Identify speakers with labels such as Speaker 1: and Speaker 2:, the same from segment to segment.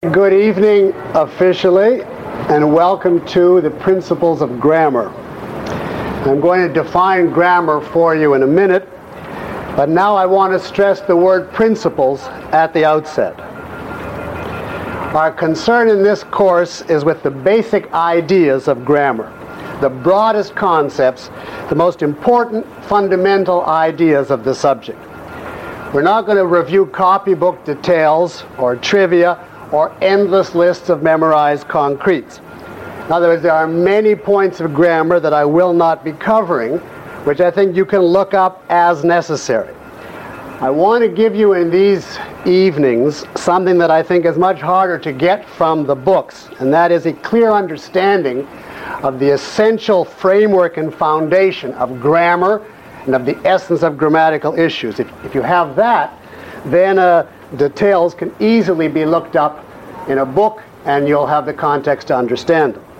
Speaker 1: Good evening officially, and welcome to the Principles of Grammar. I'm going to define grammar for you in a minute, but now I want to stress the word principles at the outset. Our concern in this course is with the basic ideas of grammar, the broadest concepts, the most important fundamental ideas of the subject. We're not going to review copybook details or trivia or endless lists of memorized concretes. In other words, there are many points of grammar that I will not be covering, which I think you can look up as necessary. I want to give you in these evenings something that I think is much harder to get from the books, and that is a clear understanding of the essential framework and foundation of grammar and of the essence of grammatical issues. If you have that, then details can easily be looked up in a book, and you'll have the context to understand them.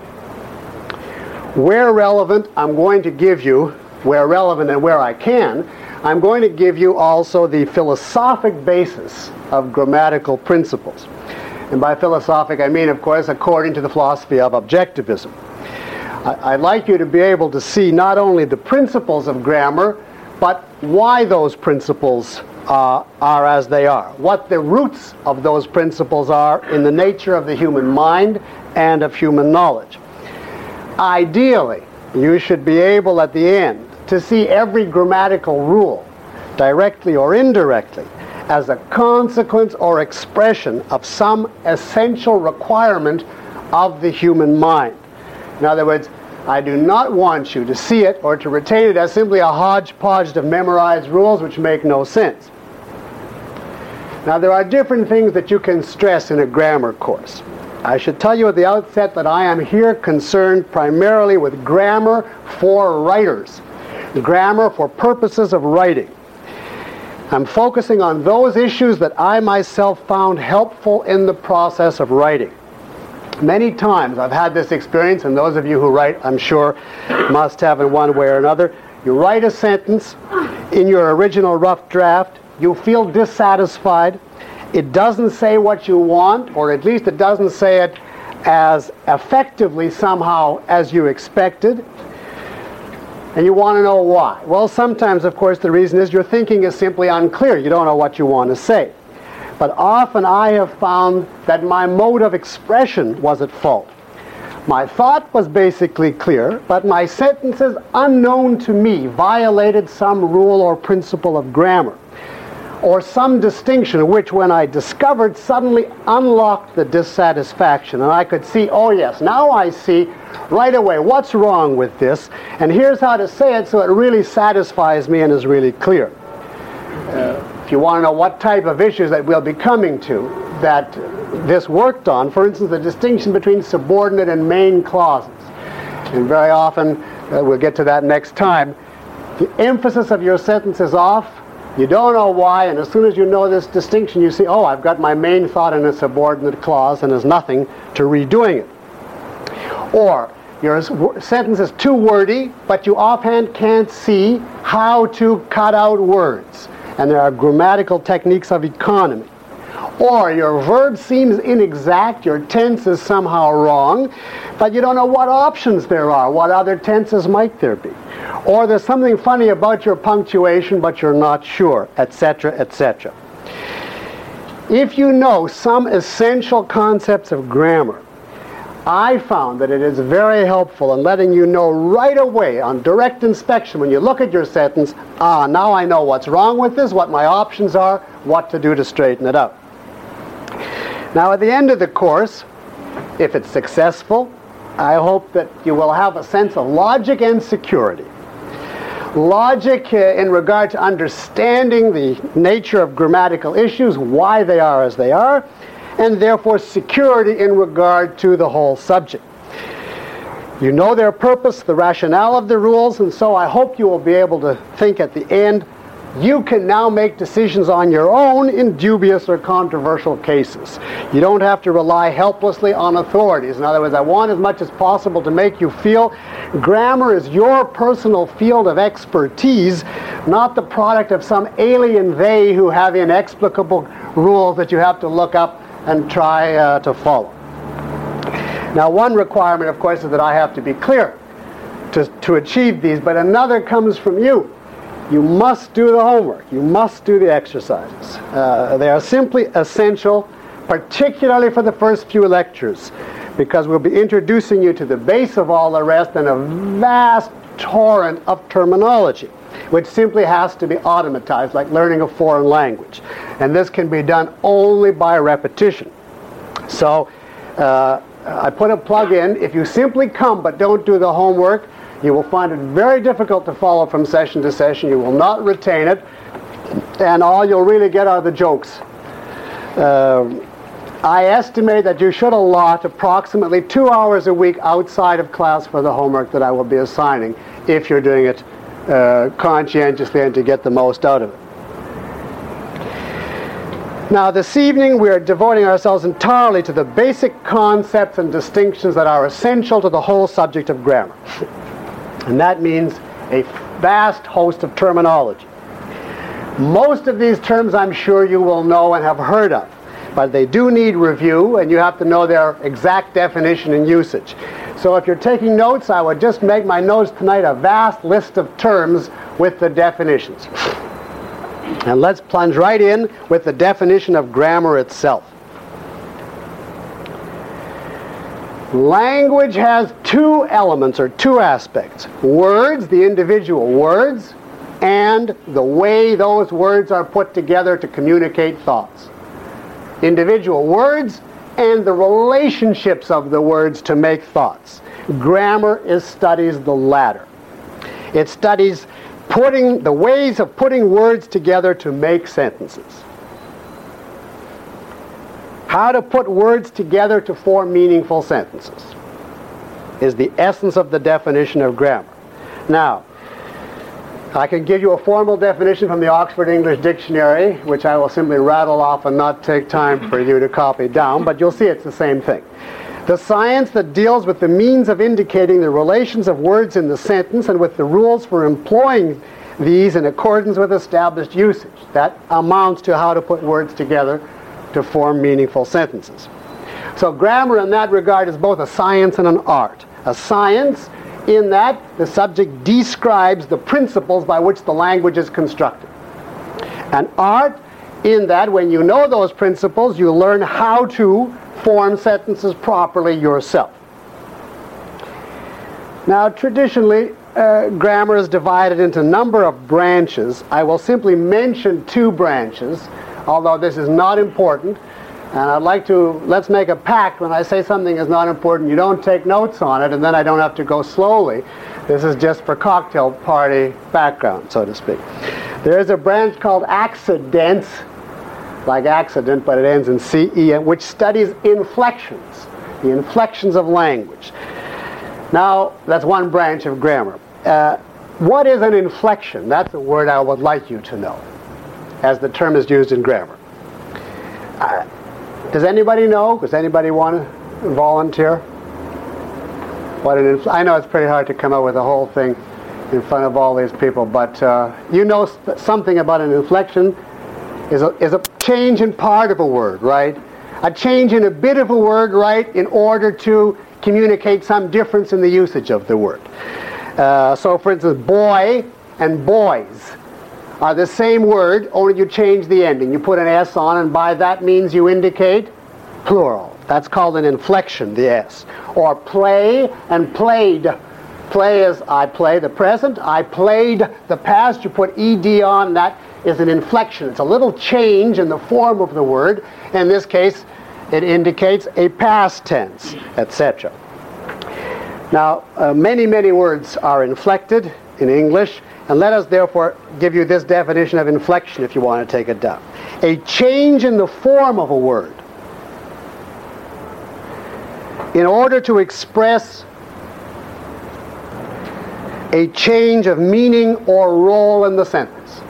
Speaker 1: Where relevant, I'm going to give you, where relevant and where I can, I'm going to give you also the philosophic basis of grammatical principles. And by philosophic, I mean, of course, according to the philosophy of objectivism. I'd like you to be able to see not only the principles of grammar, but why those principles are as they are, what the roots of those principles are in the nature of the human mind and of human knowledge. Ideally, you should be able at the end to see every grammatical rule, directly or indirectly, as a consequence or expression of some essential requirement of the human mind. In other words, I do not want you to see it or to retain it as simply a hodgepodge of memorized rules which make no sense. Now, there are different things that you can stress in a grammar course. I should tell you at the outset that I am here concerned primarily with grammar for writers, grammar for purposes of writing. I'm focusing on those issues that I myself found helpful in the process of writing. Many times I've had this experience, and those of you who write, I'm sure, must have in one way or another. You write a sentence in your original rough draft, you feel dissatisfied, it doesn't say what you want, or at least it doesn't say it as effectively somehow as you expected, and you want to know why. Well, sometimes, of course, the reason is your thinking is simply unclear. You don't know what you want to say. But often I have found that my mode of expression was at fault. My thought was basically clear, but my sentences, unknown to me, violated some rule or principle of grammar, or some distinction which, when I discovered, suddenly unlocked the dissatisfaction. And I could see, oh yes, now I see right away what's wrong with this, and here's how to say it so it really satisfies me and is really clear. If you want to know what type of issues that we'll be coming to that this worked on, for instance, the distinction between subordinate and main clauses. And very often, we'll get to that next time, the emphasis of your sentence is off, you don't know why, and as soon as you know this distinction, you see, oh, I've got my main thought in a subordinate clause, and there's nothing to redoing it. Or your sentence is too wordy, but you offhand can't see how to cut out words. And there are grammatical techniques of economy. Or your verb seems inexact, your tense is somehow wrong, but you don't know what options there are, what other tenses might there be. Or there's something funny about your punctuation, but you're not sure, etc., etc. If you know some essential concepts of grammar, I found that it is very helpful in letting you know right away on direct inspection when you look at your sentence, now I know what's wrong with this, what my options are, what to do to straighten it out. Now, at the end of the course, if it's successful, I hope that you will have a sense of logic and security. Logic in regard to understanding the nature of grammatical issues, why they are as they are, and therefore security in regard to the whole subject. You know their purpose, the rationale of the rules, and so I hope you will be able to think at the end, you can now make decisions on your own in dubious or controversial cases. You don't have to rely helplessly on authorities. In other words, I want as much as possible to make you feel grammar is your personal field of expertise, not the product of some alien they who have inexplicable rules that you have to look up and try to follow. Now, one requirement, of course, is that I have to be clear to achieve these, but another comes from you. You must do the homework. You must do the exercises. They are simply essential, particularly for the first few lectures, because we'll be introducing you to the base of all the rest and a vast torrent of terminology, which simply has to be automatized, like learning a foreign language. And this can be done only by repetition. So I put a plug in. If you simply come but don't do the homework, you will find it very difficult to follow from session to session. You will not retain it, and all you'll really get are the jokes. I estimate that you should allot approximately 2 hours a week outside of class for the homework that I will be assigning, if you're doing it conscientiously and to get the most out of it. Now, this evening we are devoting ourselves entirely to the basic concepts and distinctions that are essential to the whole subject of grammar. And that means a vast host of terminology. Most of these terms I'm sure you will know and have heard of, but they do need review, and you have to know their exact definition and usage. So if you're taking notes, I would just make my notes tonight a vast list of terms with the definitions. And let's plunge right in with the definition of grammar itself. Language has two elements, or two aspects. Words, the individual words, and the way those words are put together to communicate thoughts. Individual words and the relationships of the words to make thoughts. Grammar studies the latter. It studies the ways of putting words together to make sentences. How to put words together to form meaningful sentences is the essence of the definition of grammar. Now, I can give you a formal definition from the Oxford English Dictionary, which I will simply rattle off and not take time for you to copy down, but you'll see it's the same thing. The science that deals with the means of indicating the relations of words in the sentence and with the rules for employing these in accordance with established usage. That amounts to how to put words together to form meaningful sentences. So grammar in that regard is both a science and an art. A science in that the subject describes the principles by which the language is constructed. An art in that when you know those principles, you learn how to form sentences properly yourself. Now, traditionally, grammar is divided into a number of branches. I will simply mention two branches, although this is not important. And let's make a pact. When I say something is not important, you don't take notes on it, and then I don't have to go slowly. This is just for cocktail party background, so to speak. There is a branch called accidence, like accident, but it ends in CE, which studies inflections, the inflections of language. Now, that's one branch of grammar. What is an inflection? That's a word I would like you to know, as the term is used in grammar. Does anybody know? Does anybody want to volunteer? I know it's pretty hard to come up with the whole thing in front of all these people, but you know something about an inflection is a change in part of a word, right? A change in a bit of a word, right, in order to communicate some difference in the usage of the word. So, for instance, boy and boys are the same word, only you change the ending. You put an S on, and by that means you indicate plural. That's called an inflection, the S. Or play and played. Play is I play, the present. I played, the past. You put ED on, that is an inflection. It's a little change in the form of the word. In this case, it indicates a past tense, etc. Now, many, many words are inflected in English, and let us therefore give you this definition of inflection if you want to take it down. A change in the form of a word in order to express a change of meaning or role in the sentence.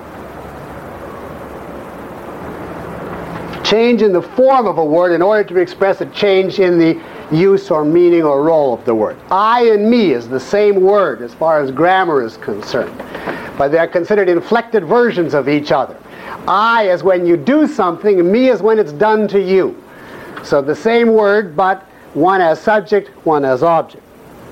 Speaker 1: Change in the form of a word in order to express a change in the use or meaning or role of the word. I and me is the same word as far as grammar is concerned, but they're considered inflected versions of each other. I is when you do something, and me is when it's done to you. So the same word, but one as subject, one as object.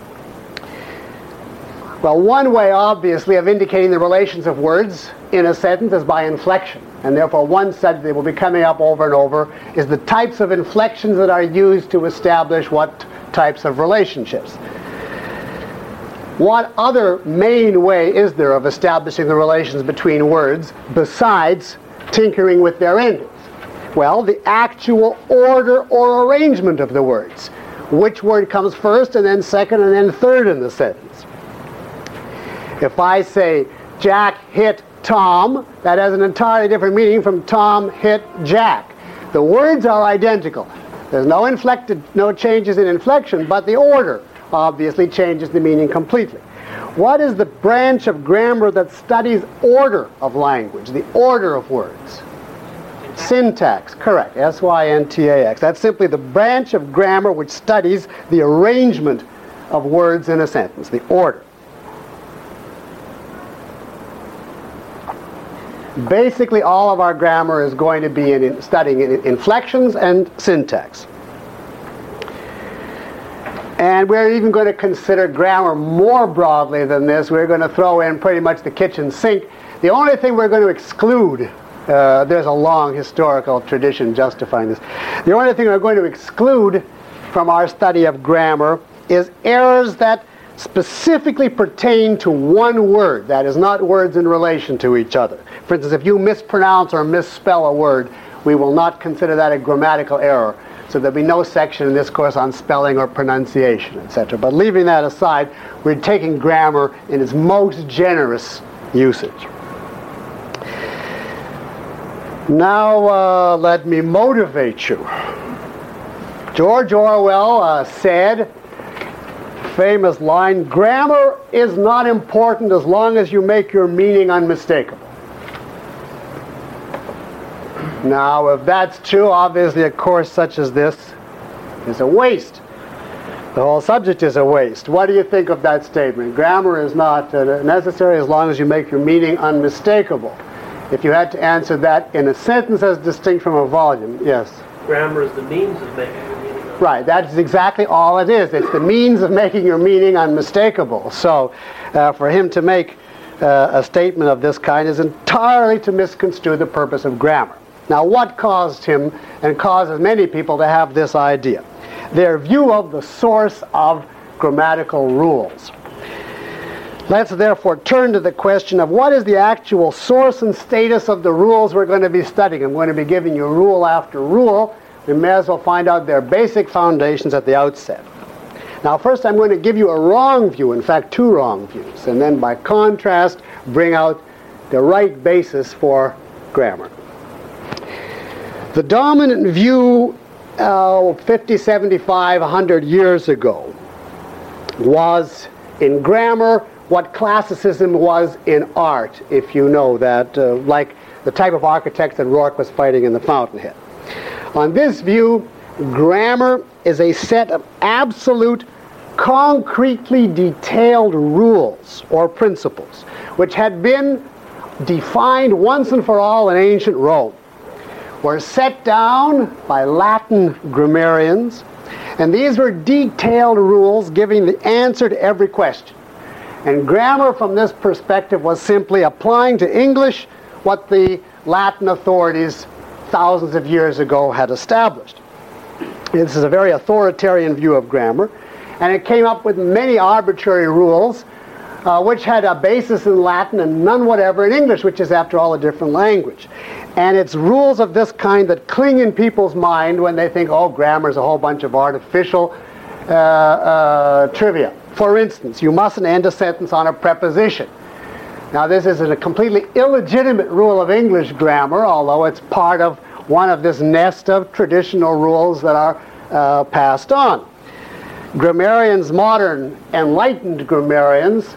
Speaker 1: Well, one way, obviously, of indicating the relations of words in a sentence is by inflection. And therefore, one subject that will be coming up over and over is the types of inflections that are used to establish what types of relationships. What other main way is there of establishing the relations between words besides tinkering with their endings? Well, the actual order or arrangement of the words. Which word comes first, and then second, and then third in the sentence. If I say, Jack hit Tom, that has an entirely different meaning from Tom hit Jack. The words are identical. There's no changes in inflection, but the order obviously changes the meaning completely. What is the branch of grammar that studies order of language, the order of words? Syntax, correct, S-Y-N-T-A-X. That's simply the branch of grammar which studies the arrangement of words in a sentence, the order. Basically, all of our grammar is going to be studying inflections and syntax. And we're even going to consider grammar more broadly than this. We're going to throw in pretty much the kitchen sink. The only thing we're going to exclude, there's a long historical tradition justifying this. The only thing we're going to exclude from our study of grammar is errors that specifically pertain to one word, that is, not words in relation to each other. For instance, if you mispronounce or misspell a word, we will not consider that a grammatical error. So there'll be no section in this course on spelling or pronunciation, etc. But leaving that aside, we're taking grammar in its most generous usage. Now let me motivate you. George Orwell said, famous line, grammar is not important as long as you make your meaning unmistakable. Now, if that's true, obviously a course such as this is a waste. The whole subject is a waste. What do you think of that statement? Grammar is not necessary as long as you make your meaning unmistakable. If you had to answer that in a sentence as distinct from a volume, yes?
Speaker 2: Grammar is the means of making your meaning unmistakable.
Speaker 1: Right, that's exactly all it is. It's the means of making your meaning unmistakable. So, for him to make a statement of this kind is entirely to misconstrue the purpose of grammar. Now, what caused him and causes many people to have this idea? Their view of the source of grammatical rules. Let's therefore turn to the question of what is the actual source and status of the rules we're going to be studying. I'm going to be giving you rule after rule. We may as well find out their basic foundations at the outset. Now, first I'm going to give you a wrong view, in fact, two wrong views, and then by contrast bring out the right basis for grammar. The dominant view 50, 75, 100 years ago was in grammar what classicism was in art, if you know that, like the type of architects that Rourke was fighting in The Fountainhead. On this view, grammar is a set of absolute, concretely detailed rules or principles, which had been defined once and for all in ancient Rome, were set down by Latin grammarians, and these were detailed rules giving the answer to every question. And grammar from this perspective was simply applying to English what the Latin authorities thousands of years ago had established. This is a very authoritarian view of grammar, and it came up with many arbitrary rules which had a basis in Latin and none whatever in English, which is, after all, a different language. And it's rules of this kind that cling in people's mind when they think, oh, grammar is a whole bunch of artificial trivia. For instance, you mustn't end a sentence on a preposition. Now, this is a completely illegitimate rule of English grammar, although it's part of one of this nest of traditional rules that are passed on. Grammarians, modern enlightened grammarians,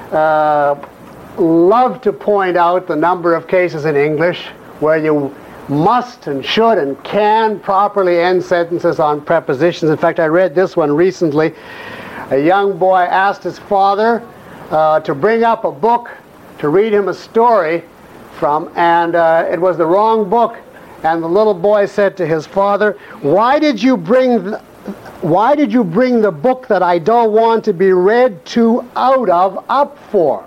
Speaker 1: love to point out the number of cases in English where you must and should and can properly end sentences on prepositions. In fact, I read this one recently. A young boy asked his father to bring up a book to read him a story from, and it was the wrong book. And the little boy said to his father, why did you bring the book that I don't want to be read to out of up for?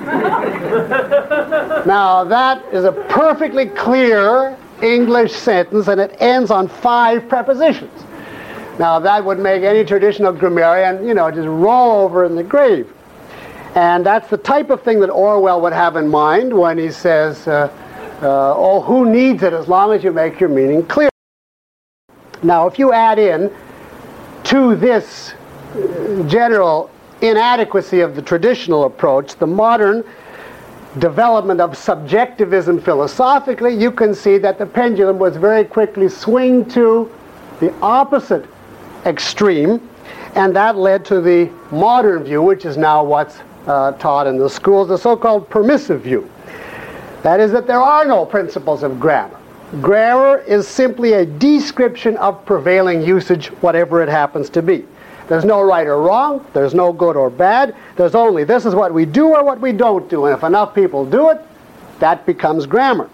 Speaker 1: Now that is a perfectly clear English sentence, and it ends on 5 prepositions. Now that would make any traditional grammarian, just roll over in the grave. And that's the type of thing that Orwell would have in mind when he says, oh, who needs it as long as you make your meaning clear? Now, if you add in to this general inadequacy of the traditional approach the modern development of subjectivism philosophically, you can see that the pendulum was very quickly swing to the opposite extreme, and that led to the modern view, which is now what's taught in the schools, the so-called permissive view. That is that there are no principles of grammar. Grammar is simply a description of prevailing usage, whatever it happens to be. There's no right or wrong, there's no good or bad, there's only this is what we do or what we don't do, and if enough people do it, that becomes grammar.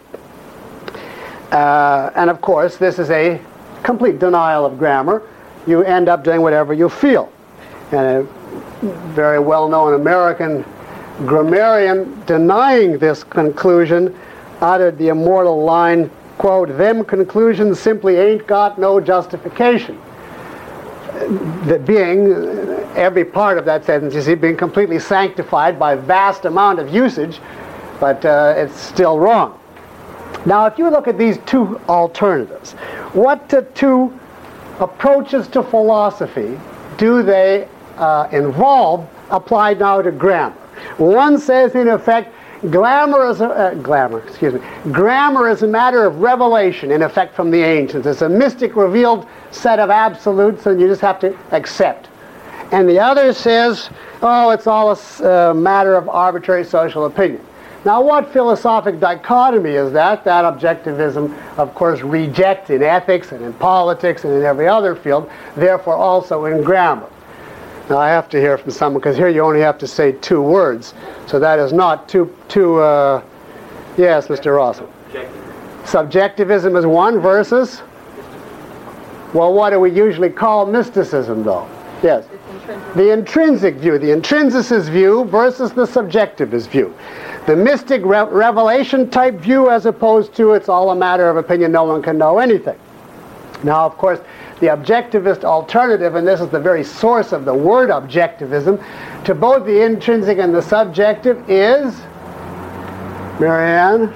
Speaker 1: And of course, this is a complete denial of grammar. You end up doing whatever you feel. And a very well-known American grammarian denying this conclusion uttered the immortal line, quote, them conclusions simply ain't got no justification. That being, every part of that sentence, you see, being completely sanctified by vast amount of usage, but it's still wrong. Now, if you look at these 2 alternatives, what 2 approaches to philosophy do they involve applied now to grammar? One says, in effect, grammar is a matter of revelation, in effect, from the ancients. It's a mystic revealed set of absolutes, and you just have to accept. And the other says, oh, it's all a matter of arbitrary social opinion. Now, what philosophic dichotomy is that? That objectivism, of course, rejects in ethics and in politics and in every other field, therefore also in grammar. Now, I have to hear from someone, because here you only have to say 2 words, so that is not too yes, Mr. Ross. Subjectivism is one versus, well, what do we usually call mysticism, though? Yes. The intrinsic view, the intrinsicist view versus the subjectivist view. The mystic revelation type view, as opposed to it's all a matter of opinion, no one can know anything. Now, of course, the objectivist alternative, and this is the very source of the word objectivism, to both the intrinsic and the subjective is, Marianne?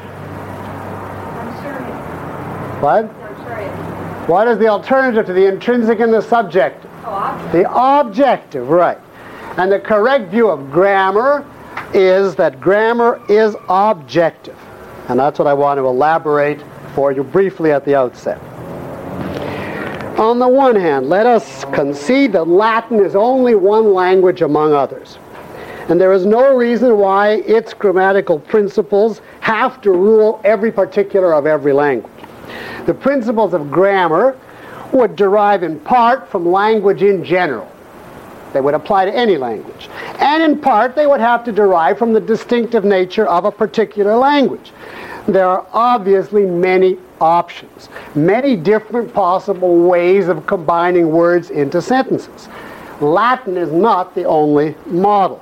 Speaker 1: What? What is the alternative to the intrinsic and the subjective? The objective, right. And the correct view of grammar is that grammar is objective. And that's what I want to elaborate for you briefly at the outset. On the one hand, let us concede that Latin is only one language among others. And there is no reason why its grammatical principles have to rule every particular of every language. The principles of grammar would derive in part from language in general. They would apply to any language. And in part, they would have to derive from the distinctive nature of a particular language. There are obviously many options, many different possible ways of combining words into sentences. Latin is not the only model.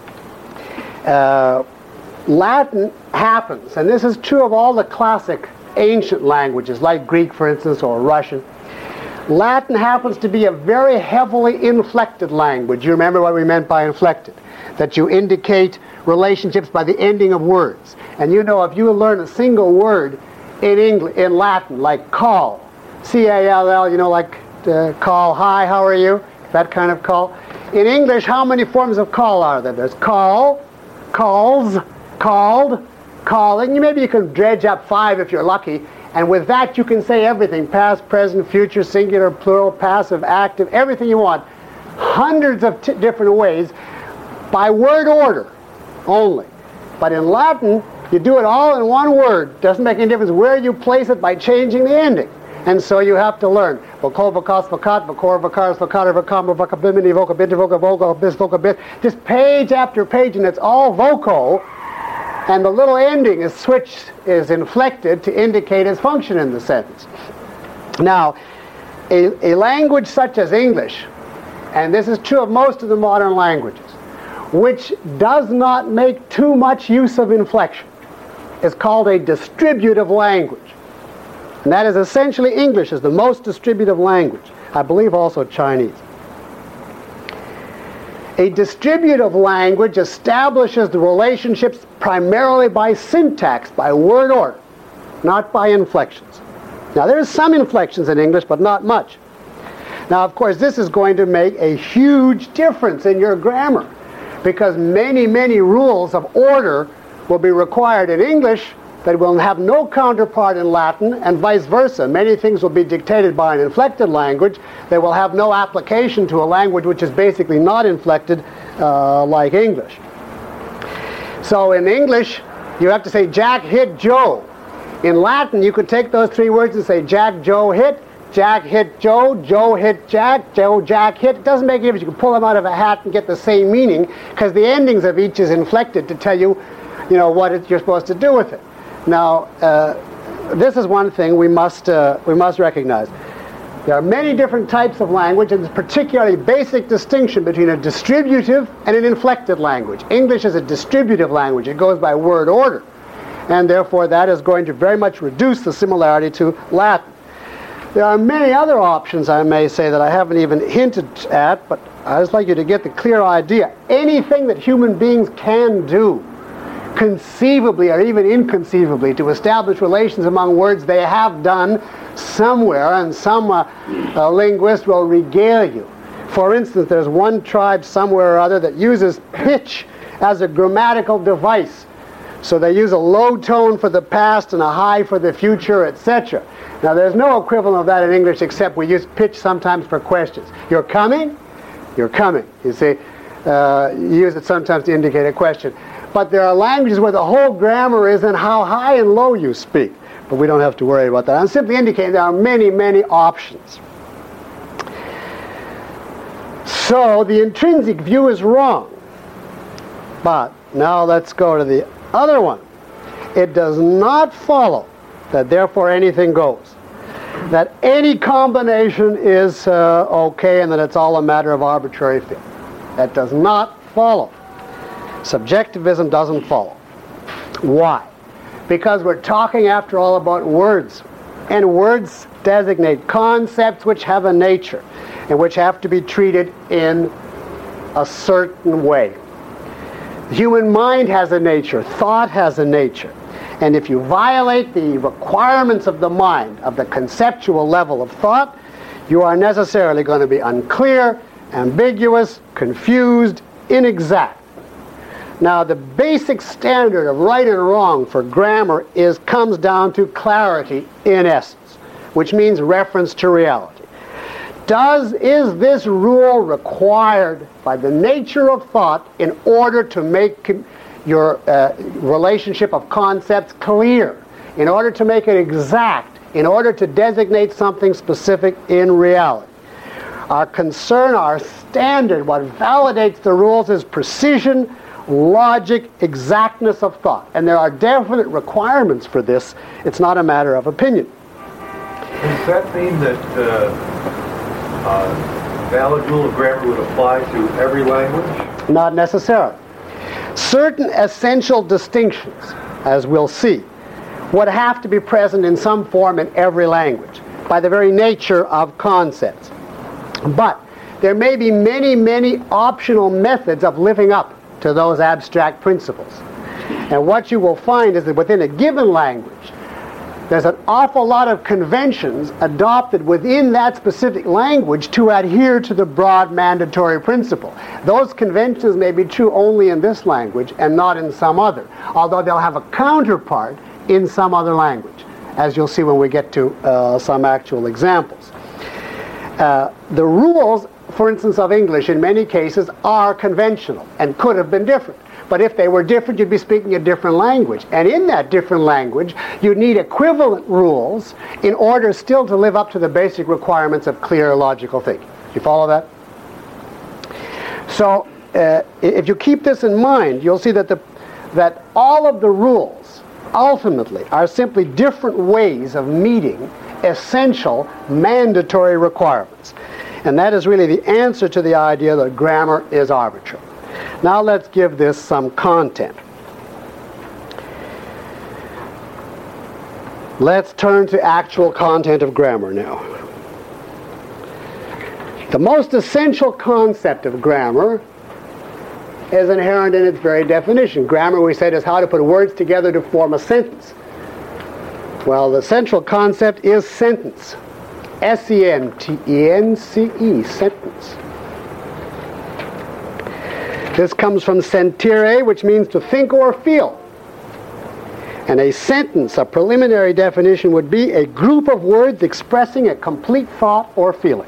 Speaker 1: Latin happens, and this is true of all the classic ancient languages, like Greek, for instance, or Russian. Latin happens to be a very heavily inflected language. You remember what we meant by inflected? That you indicate relationships by the ending of words. And you know, if you learn a single word in Latin, like call, C-A-L-L, you know, like call, hi, how are you? That kind of call. In English, how many forms of call are there? There's call, calls, called, calling. Maybe you can dredge up 5 if you're lucky. And with that, you can say everything, past, present, future, singular, plural, passive, active, everything you want. Hundreds of different ways by word order only. But in Latin, you do it all in one word. Doesn't make any difference where you place it by changing the ending. And so you have to learn. Vocol, vocas, vocat, vocor, vocaris, vocator, vocamber, vocabimini, vocabinter, vocabogo, bis, vocabit. Just page after page, and it's all voco. and the little ending is switched, is inflected to indicate its function in the sentence. Now, a language such as English, and this is true of most of the modern languages, which does not make too much use of inflection, is called a distributive language. And that is essentially English is the most distributive language. I believe also Chinese. A distributive language establishes the relationships primarily by syntax, by word order, not by inflections. Now, there is some inflections in English, but not much. Now, of course, this is going to make a huge difference in your grammar, because many, many rules of order will be required in English that will have no counterpart in Latin, and vice versa. Many things will be dictated by an inflected language that will have no application to a language which is basically not inflected like English. So in English, you have to say Jack hit Joe. In Latin, you could take those three words and say Jack, Joe hit, Jack hit Joe, Joe hit Jack, Joe, Jack hit. It doesn't make any difference. You can pull them out of a hat and get the same meaning, because the endings of each is inflected to tell you, what you're supposed to do with it. Now, this is one thing we must recognize. There are many different types of language, and there's particularly basic distinction between a distributive and an inflected language. English is a distributive language. It goes by word order, and therefore that is going to very much reduce the similarity to Latin. There are many other options, I may say, that I haven't even hinted at, but I'd just like you to get the clear idea. Anything that human beings can do, conceivably or even inconceivably, to establish relations among words, they have done somewhere, and some linguist will regale you. For instance, there's one tribe somewhere or other that uses pitch as a grammatical device. So they use a low tone for the past and a high for the future, etc. Now, there's no equivalent of that in English, except we use pitch sometimes for questions. You're coming? You're coming. You see, you use it sometimes to indicate a question. But there are languages where the whole grammar is in how high and low you speak. But we don't have to worry about that. I'm simply indicating there are many, many options. So the intrinsic view is wrong. But now let's go to the other one. It does not follow that therefore anything goes, that any combination is okay, and that it's all a matter of arbitrary fit. That does not follow. Subjectivism doesn't follow. Why? Because we're talking, after all, about words. And words designate concepts which have a nature and which have to be treated in a certain way. The human mind has a nature. Thought has a nature. And if you violate the requirements of the mind, of the conceptual level of thought, you are necessarily going to be unclear, ambiguous, confused, inexact. Now, the basic standard of right and wrong for grammar comes down to clarity in essence, which means reference to reality. Is this rule required by the nature of thought in order to make your relationship of concepts clear, in order to make it exact, in order to designate something specific in reality? Our concern, our standard, what validates the rules is precision, logic, exactness of thought. And there are definite requirements for this. It's not a matter of opinion.
Speaker 3: Does that mean that valid rule of grammar would apply to every language?
Speaker 1: Not necessarily. Certain essential distinctions, as we'll see, would have to be present in some form in every language by the very nature of concepts. But there may be many, many optional methods of living up to those abstract principles. And what you will find is that within a given language, there's an awful lot of conventions adopted within that specific language to adhere to the broad mandatory principle. Those conventions may be true only in this language and not in some other, although they'll have a counterpart in some other language, as you'll see when we get to some actual examples. The rules, for instance, of English in many cases are conventional and could have been different. But if they were different, you'd be speaking a different language. And in that different language, you need equivalent rules in order still to live up to the basic requirements of clear logical thinking. You follow that? So if you keep this in mind, you'll see that that all of the rules ultimately are simply different ways of meeting essential mandatory requirements. And that is really the answer to the idea that grammar is arbitrary. Now let's give this some content. Let's turn to actual content of grammar now. The most essential concept of grammar is inherent in its very definition. Grammar, we said, is how to put words together to form a sentence. Well, the central concept is sentence. S-E-N-T-E-N-C-E, sentence. This comes from sentire, which means to think or feel. And a sentence, a preliminary definition, would be a group of words expressing a complete thought or feeling.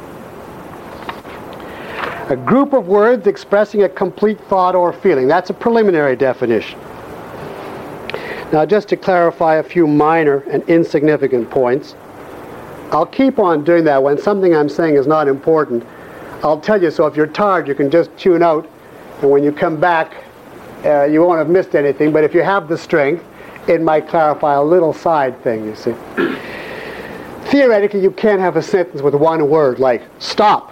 Speaker 1: A group of words expressing a complete thought or feeling. That's a preliminary definition. Now, just to clarify a few minor and insignificant points, I'll keep on doing that. When something I'm saying is not important, I'll tell you, so if you're tired, you can just tune out, and when you come back, you won't have missed anything. But if you have the strength, it might clarify a little side thing, you see. Theoretically, you can't have a sentence with one word, like stop.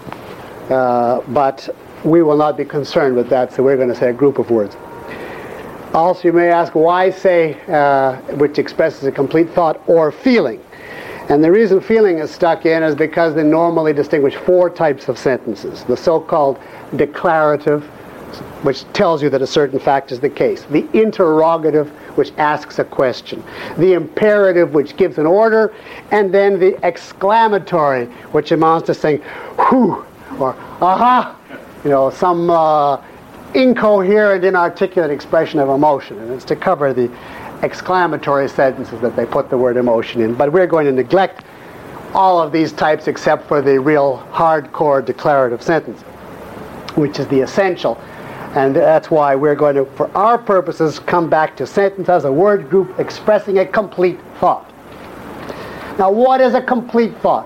Speaker 1: But we will not be concerned with that, so we're going to say a group of words. Also, you may ask, why say, which expresses a complete thought, or feeling? And the reason feeling is stuck in is because they normally distinguish four types of sentences. The so-called declarative, which tells you that a certain fact is the case. The interrogative, which asks a question. The imperative, which gives an order. And then the exclamatory, which amounts to saying, whew, or aha, some incoherent, inarticulate expression of emotion. And it's to cover the exclamatory sentences that they put the word emotion in. But we're going to neglect all of these types except for the real hardcore declarative sentence, which is the essential. And that's why we're going to, for our purposes, come back to sentence as a word group expressing a complete thought. Now, what is a complete thought?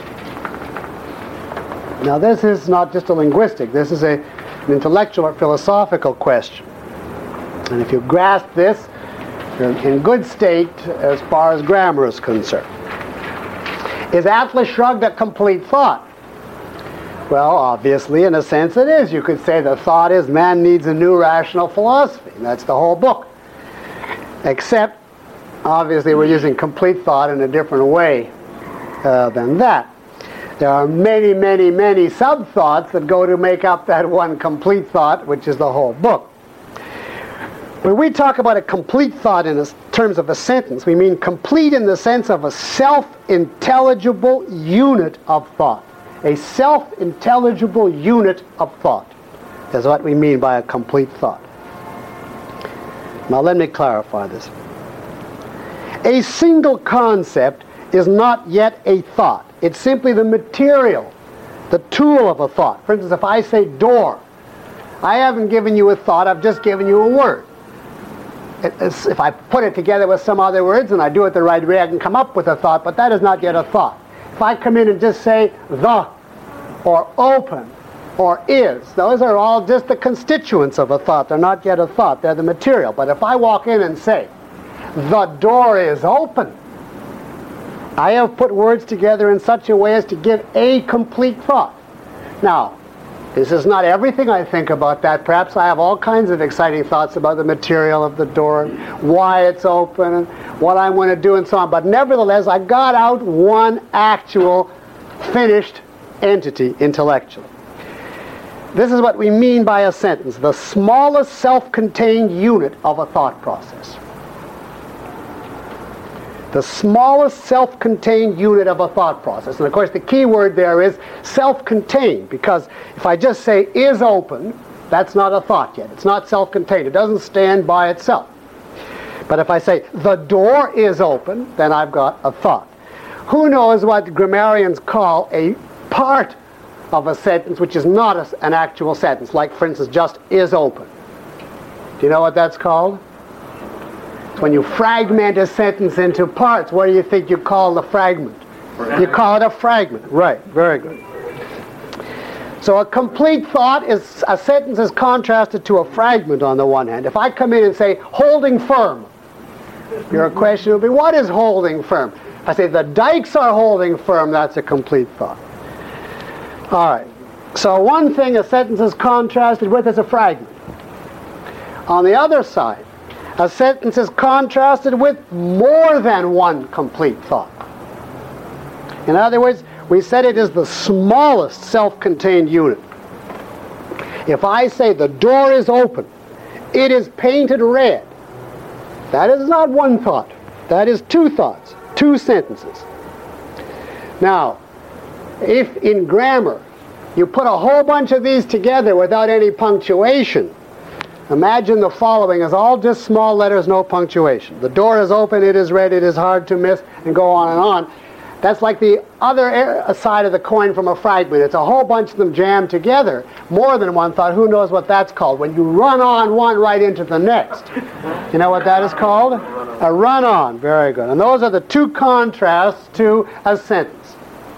Speaker 1: Now, this is not just a linguistic. This is an intellectual or philosophical question. And if you grasp this, you're in good state as far as grammar is concerned. Is Atlas Shrugged a complete thought? Well, obviously, in a sense, it is. You could say the thought is man needs a new rational philosophy. And that's the whole book. Except, obviously, we're using complete thought in a different way than that. There are many, many, many sub-thoughts that go to make up that one complete thought, which is the whole book. When we talk about a complete thought in terms of a sentence, we mean complete in the sense of a self-intelligible unit of thought. A self-intelligible unit of thought is what we mean by a complete thought. Now let me clarify this. A single concept is not yet a thought. It's simply the material, the tool of a thought. For instance, if I say door, I haven't given you a thought, I've just given you a word. If I put it together with some other words and I do it the right way, I can come up with a thought, but that is not yet a thought. If I come in and just say the, or open, or is, those are all just the constituents of a thought. They're not yet a thought, they're the material. But if I walk in and say, the door is open, I have put words together in such a way as to give a complete thought. Now, this is not everything I think about that. Perhaps I have all kinds of exciting thoughts about the material of the door, and why it's open, and what I want to do, and so on. But nevertheless, I got out one actual finished entity intellectually. This is what we mean by a sentence, the smallest self-contained unit of a thought process. The smallest self-contained unit of a thought process. And of course the key word there is self-contained, because if I just say is open, that's not a thought yet. It's not self-contained. It doesn't stand by itself. But if I say the door is open, then I've got a thought. Who knows what grammarians call a part of a sentence which is not an actual sentence, like for instance just is open? Do you know what that's called? When you fragment a sentence into parts, what do you think you call the fragment? You call it a fragment. Right, very good. So a complete thought is a sentence is contrasted to a fragment on the one hand. If I come in and say, holding firm, your question will be, what is holding firm? I say, the dikes are holding firm, that's a complete thought. All right. So one thing a sentence is contrasted with is a fragment. On the other side, a sentence is contrasted with more than one complete thought. In other words, we said it is the smallest self-contained unit. If I say the door is open, it is painted red, that is not one thought. That is two thoughts, two sentences. Now, if in grammar you put a whole bunch of these together without any punctuation, imagine the following as all just small letters, no punctuation. The door is open, it is red, it is hard to miss, and go on and on. That's like the other side of the coin from a fragment. It's a whole bunch of them jammed together. More than one thought. Who knows what that's called? When you run on one right into the next. You know what that is called? A run-on. Very good. And those are the two contrasts to a sentence.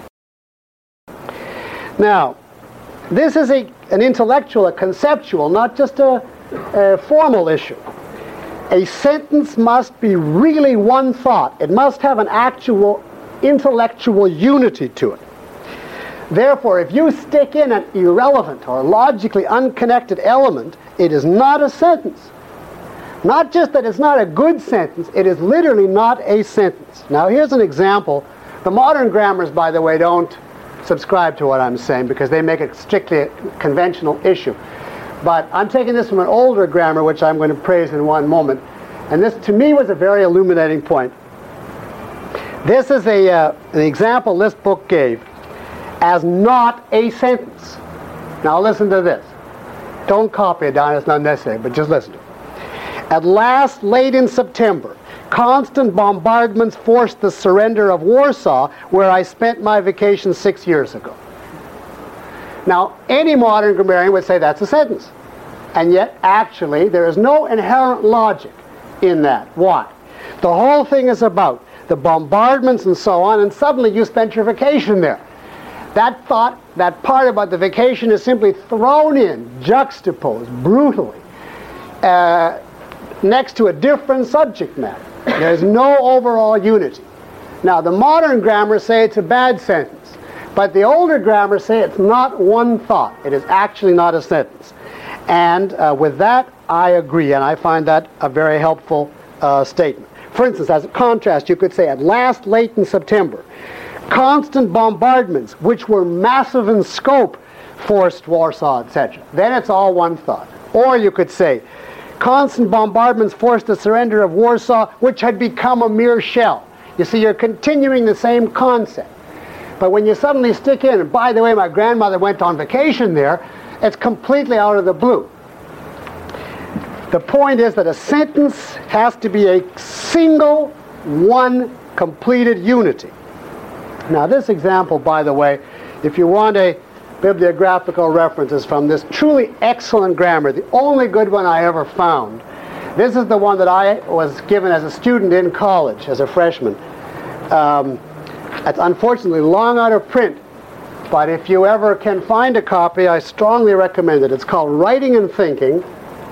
Speaker 1: Now, this is an intellectual, a conceptual, not just a formal issue. A sentence must be really one thought. It must have an actual intellectual unity to it. Therefore, if you stick in an irrelevant or logically unconnected element, it is not a sentence. Not just that it's not a good sentence, it is literally not a sentence. Now here's an example. The modern grammars, by the way, don't subscribe to what I'm saying because they make it strictly a conventional issue. But I'm taking this from an older grammar, which I'm going to praise in one moment. And this, to me, was a very illuminating point. This is an example this book gave as not a sentence. Now listen to this. Don't copy it down, it's not necessary, but just listen to it. At last, late in September, constant bombardments forced the surrender of Warsaw, where I spent my vacation 6 years ago. Now, any modern grammarian would say that's a sentence. And yet, actually, there is no inherent logic in that. Why? The whole thing is about the bombardments and so on, and suddenly you spent your vacation there. That thought, that part about the vacation is simply thrown in, juxtaposed, brutally, next to a different subject matter. There's no overall unity. Now, the modern grammars say it's a bad sentence, but the older grammars say it's not one thought. It is actually not a sentence. And with that, I agree, and I find that a very helpful statement. For instance, as a contrast, you could say, at last, late in September, constant bombardments, which were massive in scope, forced Warsaw, etc. Then it's all one thought. Or you could say, constant bombardments forced the surrender of Warsaw, which had become a mere shell. You see, you're continuing the same concept. But when you suddenly stick in, and by the way, my grandmother went on vacation there, it's completely out of the blue. The point is that a sentence has to be a single, one completed unity. Now this example, by the way, if you want a bibliographical reference, is from this truly excellent grammar, the only good one I ever found. This is the one that I was given as a student in college, as a freshman. It's unfortunately long out of print, but if you ever can find a copy, I strongly recommend it. It's called Writing and Thinking,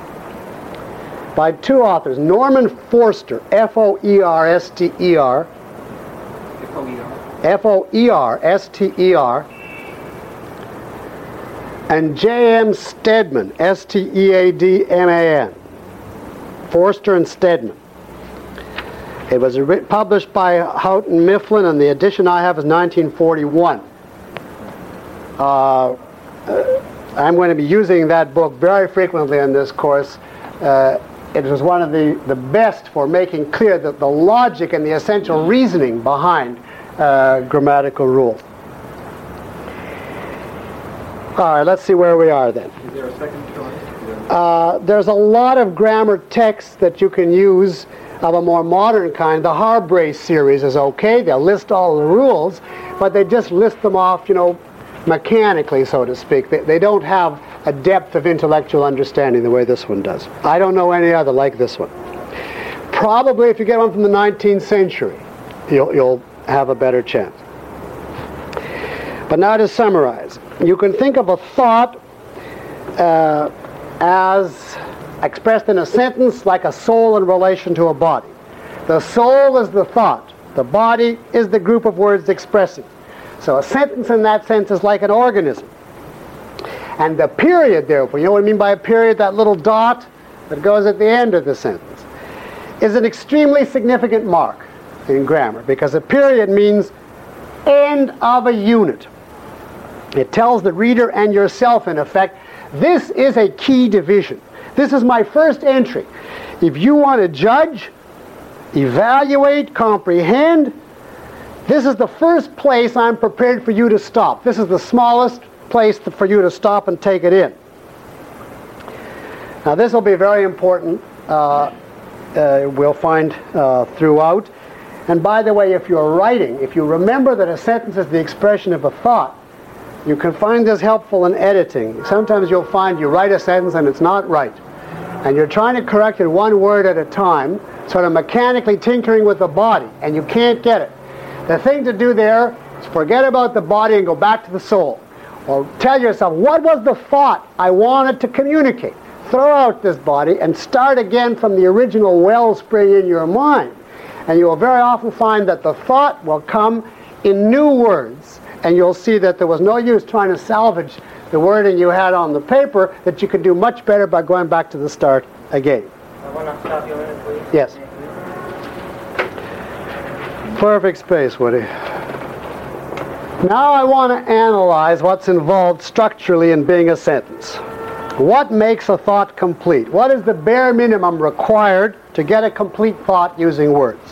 Speaker 1: by two authors, Norman Forster, F-O-E-R-S-T-E-R, F-O-E-R-S-T-E-R, and J.M. Stedman, S-T-E-A-D-M-A-N, Forster and Stedman. It was published by Houghton Mifflin, and the edition I have is 1941. I'm going to be using that book very frequently in this course. It was one of the best for making clear that the logic and the essential reasoning behind grammatical rules. All right, let's see where we are then.
Speaker 3: Is there a second choice?
Speaker 1: There's a lot of grammar texts that you can use of a more modern kind. The Harbrace series is okay. They'll list all the rules, but they just list them off, mechanically, so to speak. They don't have a depth of intellectual understanding the way this one does. I don't know any other like this one. Probably if you get one from the 19th century, you'll have a better chance. But now to summarize. you can think of a thought as expressed in a sentence like a soul in relation to a body. The soul is the thought. The body is the group of words expressing. So a sentence in that sense is like an organism. And the period, therefore, you know what I mean by a period? That little dot that goes at the end of the sentence is an extremely significant mark in grammar, because a period means end of a unit. It tells the reader and yourself, in effect, this is a key division. This is my first entry. If you want to judge, evaluate, comprehend, this is the first place I'm prepared for you to stop. This is the smallest place for you to stop and take it in. Now this will be very important, we'll find throughout. And by the way, if you're writing, if you remember that a sentence is the expression of a thought, you can find this helpful in editing. Sometimes you'll find you write a sentence and it's not right. And you're trying to correct it one word at a time, sort of mechanically tinkering with the body, and you can't get it. The thing to do there is forget about the body and go back to the soul. Or tell yourself, what was the thought I wanted to communicate? Throw out this body and start again from the original wellspring in your mind. And you will very often find that the thought will come in new words, and you'll see that there was no use trying to salvage the wording you had on the paper, that you could do much better by going back to the start again.
Speaker 4: I want to stop you a minute, please.
Speaker 1: Yes. Perfect space, Woody. Now I want to analyze what's involved structurally in being a sentence. What makes a thought complete? What is the bare minimum required to get a complete thought using words?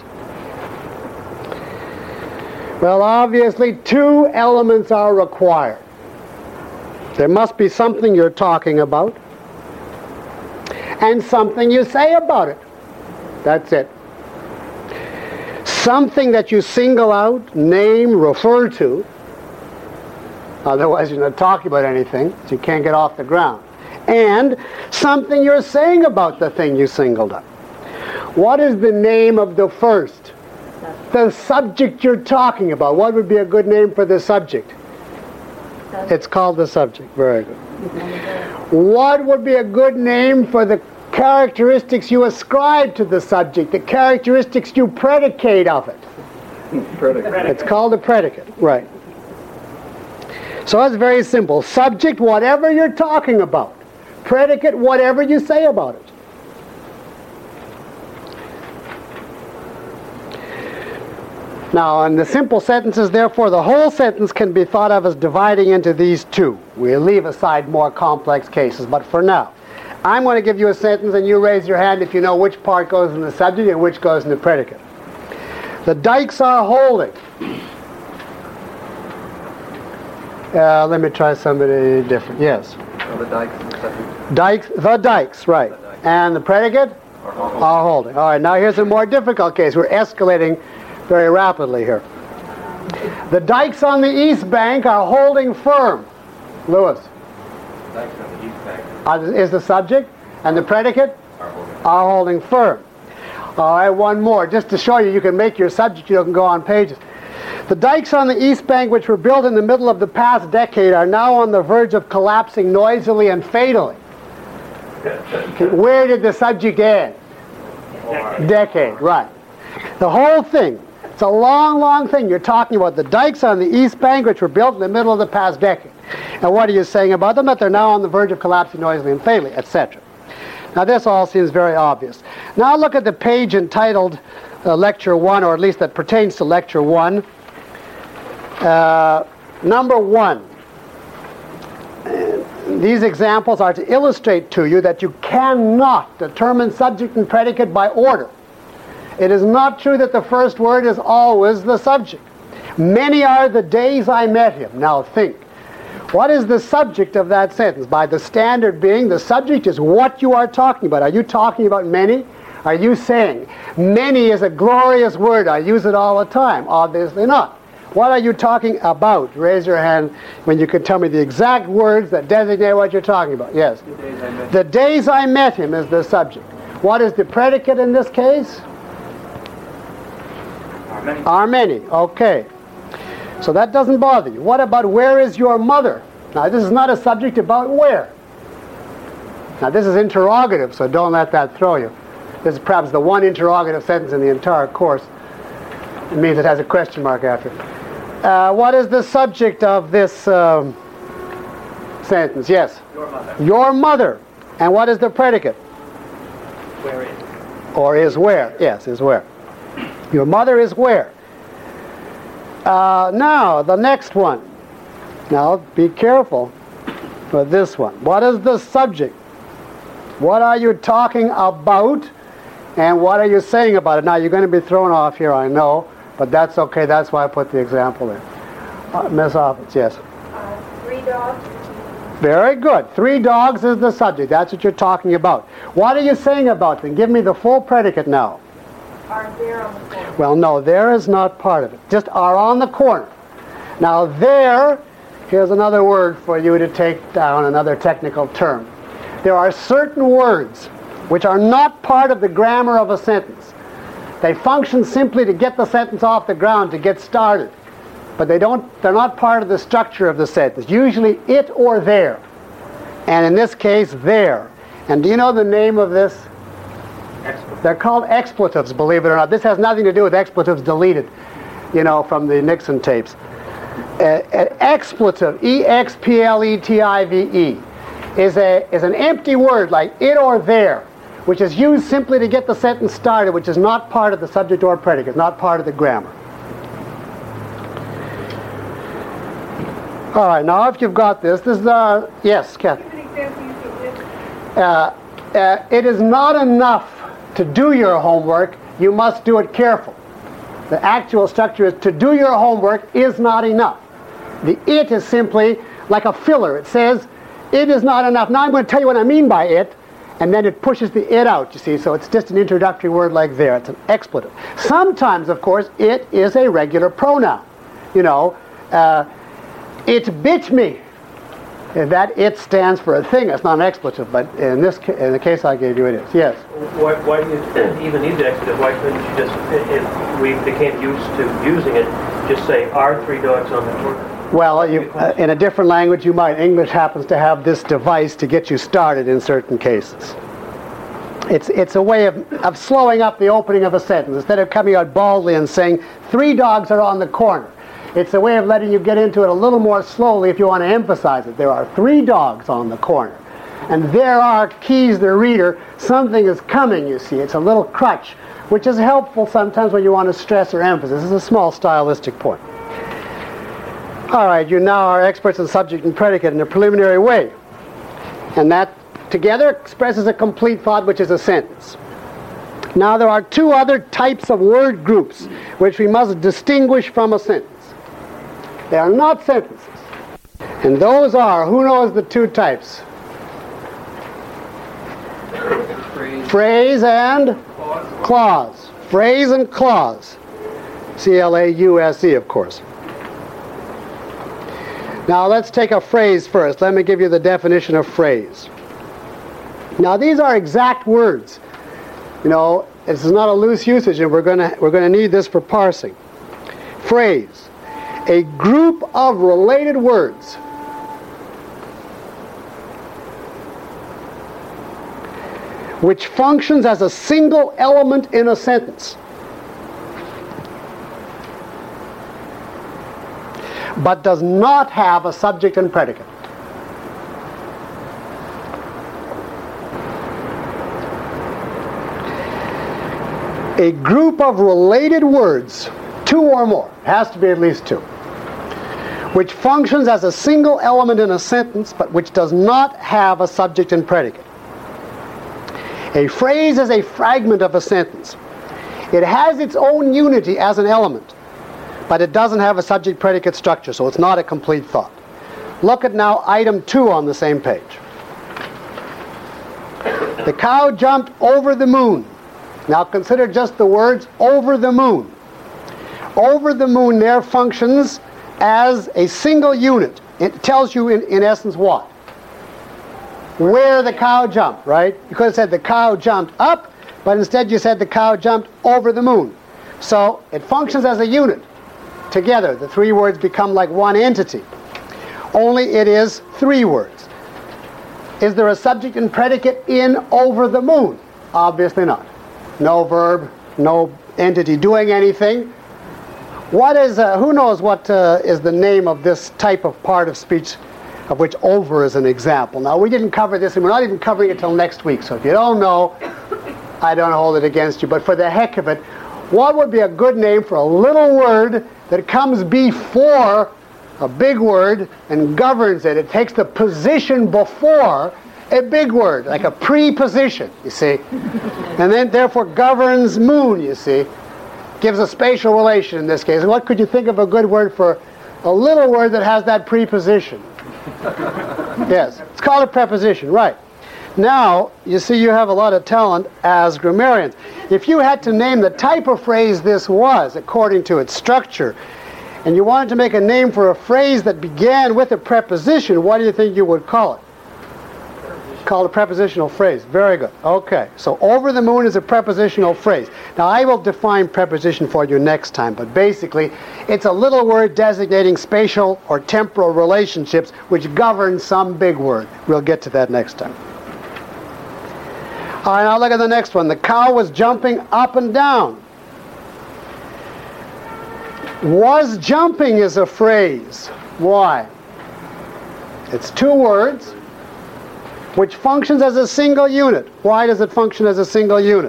Speaker 1: Well, obviously, two elements are required. There must be something you're talking about and something you say about it. That's it. Something that you single out, name, refer to. Otherwise, you're not talking about anything, so you can't get off the ground. And something you're saying about the thing you singled out. What is the name of the first? The subject you're talking about. What would be a good name for the subject? It's called the subject. Very good. What would be a good name for the characteristics you ascribe to the subject, the characteristics you predicate of it?
Speaker 3: Predicate.
Speaker 1: It's called a predicate. Right. So it's very simple. Subject, whatever you're talking about. Predicate, whatever you say about it. Now, in the simple sentences, therefore, the whole sentence can be thought of as dividing into these two. We'll leave aside more complex cases, but for now, I'm going to give you a sentence and you raise your hand if you know which part goes in the subject and which goes in the predicate. The dikes are holding. Let me try somebody different. Yes.
Speaker 3: The dikes and the subject.
Speaker 1: The dikes, right.
Speaker 3: The dikes.
Speaker 1: And the predicate? Are holding. All right, now here's a more difficult case. We're escalating very rapidly here. The dikes on the east bank are holding firm. Lewis.
Speaker 3: Dikes on the east bank
Speaker 1: Is the subject, and the predicate
Speaker 3: are holding.
Speaker 1: are holding firm. All right, one more, just to show you, you can make your subject, you can go on pages. The dikes on the east bank, which were built in the middle of the past decade, are now on the verge of collapsing noisily and fatally. Where did the subject end? Decade, right. The whole thing. It's a long, long thing. You're talking about the dikes on the east bank, which were built in the middle of the past decade. And what are you saying about them? That they're now on the verge of collapsing noisily and fatally, etc. Now this all seems very obvious. Now look at the page entitled Lecture 1, or at least that pertains to Lecture 1. Number 1. These examples are to illustrate to you that you cannot determine subject and predicate by order. It is not true that the first word is always the subject. Many are the days I met him. Now think. What is the subject of that sentence? By the standard being, the subject is what you are talking about. Are you talking about many? Are you saying, many is a glorious word, I use it all the time? Obviously not. What are you talking about? Raise your hand when you can tell me the exact words that designate what you're talking about. Yes. The days I met him is the subject. What is the predicate in this case?
Speaker 4: Are many.
Speaker 1: Are many. Okay. So that doesn't bother you. What about where is your mother? Now, this is not a subject about where. Now, this is interrogative, so don't let that throw you. This is perhaps the one interrogative sentence in the entire course. It means it has a question mark after it. What is the subject of this sentence? Yes?
Speaker 2: Your mother.
Speaker 1: Your mother. And what is the predicate?
Speaker 2: Wherein.
Speaker 1: Or is where. Yes, is where. Your mother is where. Now, the next one. Now, be careful with this one. What is the subject? What are you talking about? And what are you saying about it? Now, you're going to be thrown off here, I know, but that's okay. That's why I put the example in. Miss Offitz, yes?
Speaker 5: 3 dogs.
Speaker 1: Very good. 3 dogs is the subject. That's what you're talking about. What are you saying about them? Give me the full predicate now.
Speaker 5: Are there on the corner.
Speaker 1: Well, no, there is not part of it. Just are on the corner. Now, there, here's another word for you to take down, another technical term. There are certain words which are not part of the grammar of a sentence. They function simply to get the sentence off the ground, to get started. But they're not part of the structure of the sentence. Usually it or there. And in this case, there. And do you know the name of this? They're called expletives, believe it or not. This has nothing to do with expletives deleted, from the Nixon tapes. An expletive, E-X-P-L-E-T-I-V-E, is an empty word like it or there, which is used simply to get the sentence started, which is not part of the subject or predicate, not part of the grammar. All right, now if you've got this is yes, Kathy.
Speaker 5: Give an example you can
Speaker 1: It is not enough to do your homework. You must do it careful. The actual structure is to do your homework is not enough. The it is simply like a filler. It says it is not enough. Now I'm going to tell you what I mean by it, and then it pushes the it out, you see. So it's just an introductory word like there. It's an expletive. Sometimes, of course, it is a regular pronoun. It bit me. That it stands for a thing. It's not an expletive, but in the case I gave you, it is. Yes.
Speaker 2: Why do you even need the expletive? Why couldn't you just, if we became used to using it, just say, are 3 dogs on the corner?
Speaker 1: Well, in a different language you might. English happens to have this device to get you started in certain cases. It's a way of slowing up the opening of a sentence. Instead of coming out baldly and saying, 3 dogs are on the corner. It's a way of letting you get into it a little more slowly if you want to emphasize it. There are 3 dogs on the corner. And there are keys the reader. Something is coming, you see. It's a little crutch, which is helpful sometimes when you want to stress or emphasis. This is a small stylistic point. All right, you now are experts in subject and predicate in a preliminary way. And that together expresses a complete thought, which is a sentence. Now there are 2 other types of word groups which we must distinguish from a sentence. They are not sentences. And those are, who knows the 2 types? Phrase and clause. Phrase and clause. C-L-A-U-S-E, of course. Now let's take a phrase first. Let me give you the definition of phrase. Now these are exact words. This is not a loose usage, and we're going to need this for parsing. Phrase. A group of related words which functions as a single element in a sentence, but does not have a subject and predicate. A group of related words, 2 or more, it has to be at least 2, which functions as a single element in a sentence, but which does not have a subject and predicate. A phrase is a fragment of a sentence. It has its own unity as an element, but it doesn't have a subject-predicate structure, so it's not a complete thought. Look at now item 2 on the same page. The cow jumped over the moon. Now consider just the words over the moon. Over the moon there functions as a single unit. It tells you in essence what? Where the cow jumped, right? You could have said the cow jumped up, but instead you said the cow jumped over the moon. So it functions as a unit. Together, the 3 words become like one entity. only it is 3 words. Is there a subject and predicate in over the moon? Obviously not. No verb, no entity doing anything. What is, who knows what is the name of this type of part of speech of which over is an example? Now, we didn't cover this, and we're not even covering it till next week, so if you don't know, I don't hold it against you. But for the heck of it, what would be a good name for a little word that comes before a big word and governs it? It takes the position before a big word, like a preposition, you see. And then, therefore, governs moon, you see. Gives a spatial relation in this case. And what could you think of a good word for a little word that has that preposition? Yes, it's called a preposition, right. Now, you see, you have a lot of talent as grammarians. If you had to name the type of phrase this was, according to its structure, and you wanted to make a name for a phrase that began with a preposition, what do you think you would call it? Called a prepositional phrase. Very good. Okay, so over the moon is a prepositional phrase. Now, I will define preposition for you next time, but basically, it's a little word designating spatial or temporal relationships which govern some big word. We'll get to that next time. All right, now look at the next one. The cow was jumping up and down. Was jumping is a phrase. Why? It's 2 words which functions as a single unit. Why does it function as a single unit?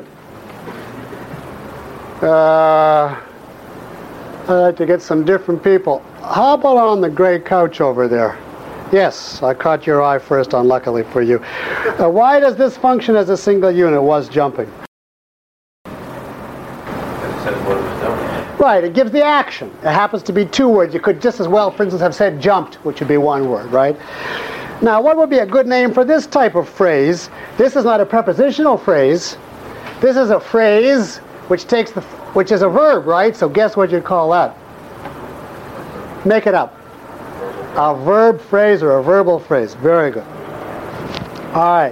Speaker 1: I'd like to get some different people. How about on the gray couch over there? Yes, I caught your eye first, unluckily for you. Why does this function as a single unit, was jumping?
Speaker 3: It says what it was done.
Speaker 1: Right, it gives the action. It happens to be 2 words. You could just as well, for instance, have said jumped, which would be 1 word, right? Now, what would be a good name for this type of phrase? This is not a prepositional phrase. This is a phrase which which is a verb, right? So guess what you'd call that? Make it up. A verb phrase or a verbal phrase. Very good. All right.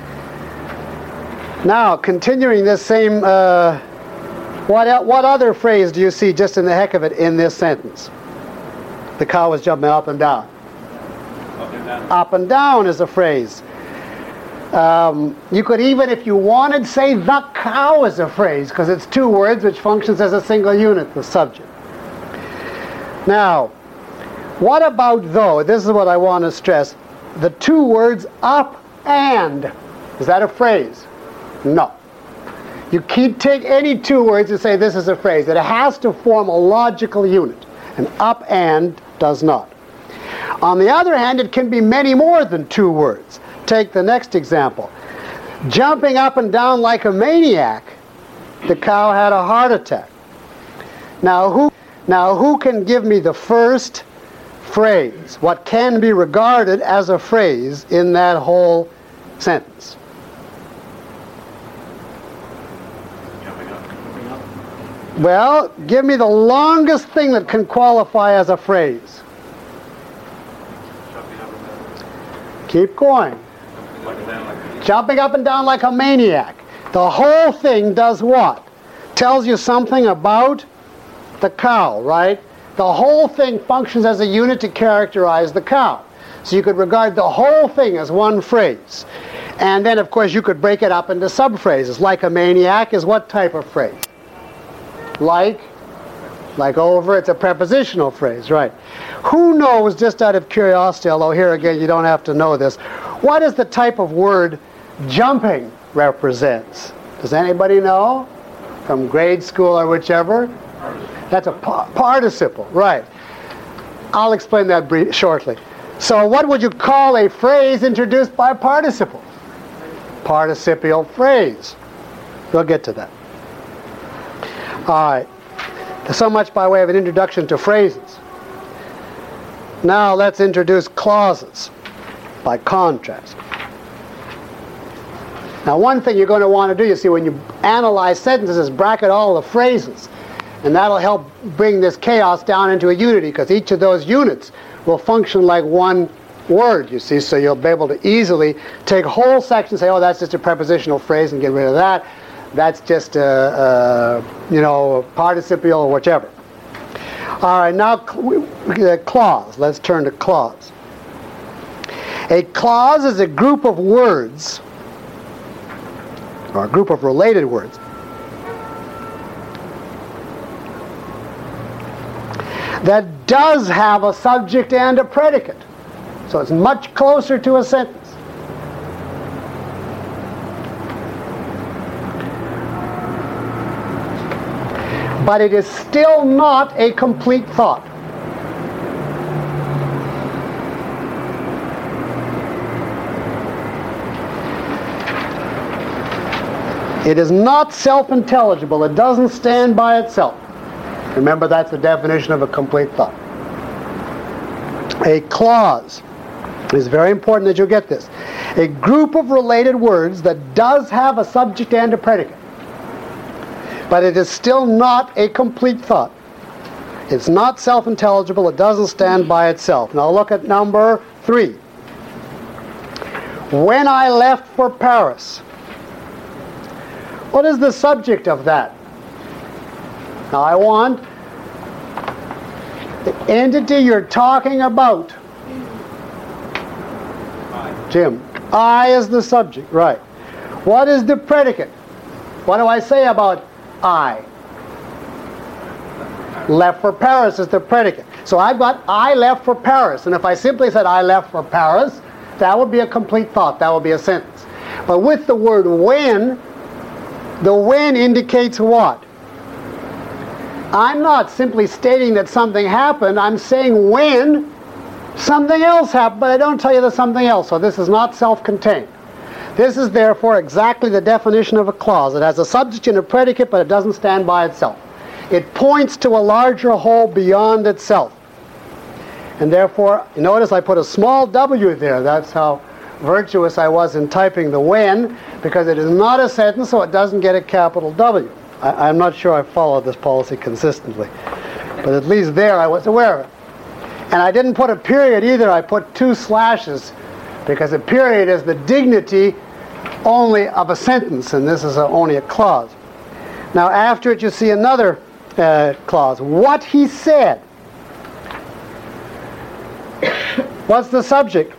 Speaker 1: Now, continuing this same, what other phrase do you see just in the heck of it in this sentence? The cow was jumping up and down. Up and down is a phrase. You could even, if you wanted, say the cow is a phrase, because it's 2 words which functions as a single unit, the subject. Now, what about, though, this is what I want to stress, the 2 words up and. Is that a phrase? No. You can't take any 2 words and say this is a phrase. It has to form a logical unit, and up and does not. On the other hand, it can be many more than 2 words. Take the next example. Jumping up and down like a maniac, the cow had a heart attack. Now who can give me the first phrase, what can be regarded as a phrase in that whole sentence? Well, give me the longest thing that can qualify as a phrase. Keep going. Jumping up and down like a maniac. The whole thing does what? Tells you something about the cow, right? The whole thing functions as a unit to characterize the cow. So you could regard the whole thing as one phrase. And then, of course, you could break it up into sub-phrases. Like a maniac is what type of phrase? Like over, it's a prepositional phrase, right? Who knows, just out of curiosity, although here again you don't have to know this, what is the type of word jumping represents? Does anybody know? From grade school or whichever? That's a participle, right. I'll explain that shortly. So what would you call a phrase introduced by a participle? Participial phrase. We'll get to that. All right. So much by way of an introduction to phrases. Now let's introduce clauses by contrast. Now one thing you're going to want to do, you see, when you analyze sentences is bracket all the phrases. And that'll help bring this chaos down into a unity, because each of those units will function like one word, you see. So you'll be able to easily take whole sections and say, oh, that's just a prepositional phrase, and get rid of that. That's just a participial or whichever. All right, now clause. Let's turn to clause. A clause is a group of words, or a group of related words, that does have a subject and a predicate. So it's much closer to a sentence. But it is still not a complete thought. It is not self-intelligible. It doesn't stand by itself. Remember, that's the definition of a complete thought. A clause is very important that you get this. A group of related words that does have a subject and a predicate. But it is still not a complete thought. It's not self-intelligible. It doesn't stand by itself. Now look at number 3. When I left for Paris. What is the subject of that? Now I want the entity you're talking about. Jim. I is the subject, right. What is the predicate? What do I say about I? Left for Paris is the predicate. So I've got I left for Paris. And if I simply said I left for Paris, that would be a complete thought. That would be a sentence. But with the word when, the when indicates what? I'm not simply stating that something happened. I'm saying when something else happened, but I don't tell you there's something else. So this is not self-contained. This is therefore exactly the definition of a clause. It has a subject and a predicate, but it doesn't stand by itself. It points to a larger whole beyond itself. And therefore, notice I put a small w there. That's how virtuous I was in typing the when, because it is not a sentence, so it doesn't get a capital W. I'm not sure I followed this policy consistently. But at least there I was aware of it. And I didn't put a period either. I put 2 slashes, because a period is the dignity only of a sentence, and this is only a clause. Now after it you see another clause. What he said. What's the subject?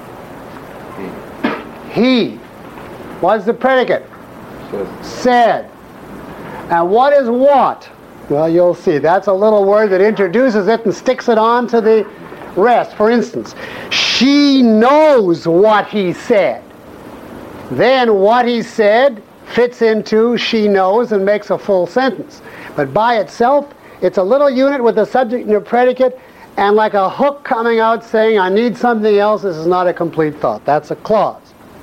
Speaker 1: He. What's the predicate? Said. And what is what? Well, you'll see. That's a little word that introduces it and sticks it on to the rest. For instance, she knows what he said. Then what he said fits into she knows and makes a full sentence. But by itself, it's a little unit with a subject and a predicate, and like a hook coming out saying, I need something else. This is not a complete thought. That's a clause.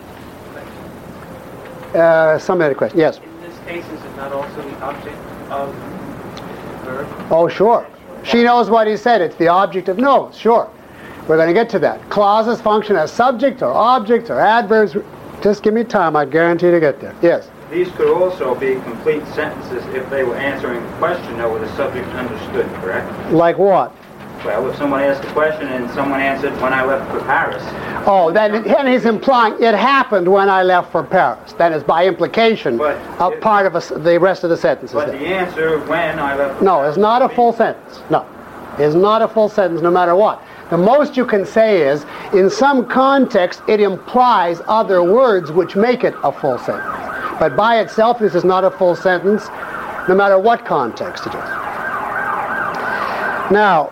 Speaker 1: Some other question? Yes?
Speaker 4: In this case, is it not also the object of verb?
Speaker 1: Oh, sure. She knows what he said. It's the object of knows. Sure. We're going to get to that. Clauses function as subject or objects or adverbs. Just give me time. I guarantee to get there. Yes?
Speaker 6: These could also be complete sentences if they were answering the question, though, with the subject understood, correct?
Speaker 1: Like what?
Speaker 6: Well, if someone asked a question and someone answered, when I left for Paris.
Speaker 1: Oh, then he's implying it happened when I left for Paris. That is by implication a part of the rest of the sentences.
Speaker 6: But the answer, when I left for
Speaker 1: No,
Speaker 6: Paris.
Speaker 1: it's not a full sentence. No. It's not a full sentence no matter what. The most you can say is, in some context, it implies other words which make it a full sentence. But by itself, this is not a full sentence, no matter what context it is. Now,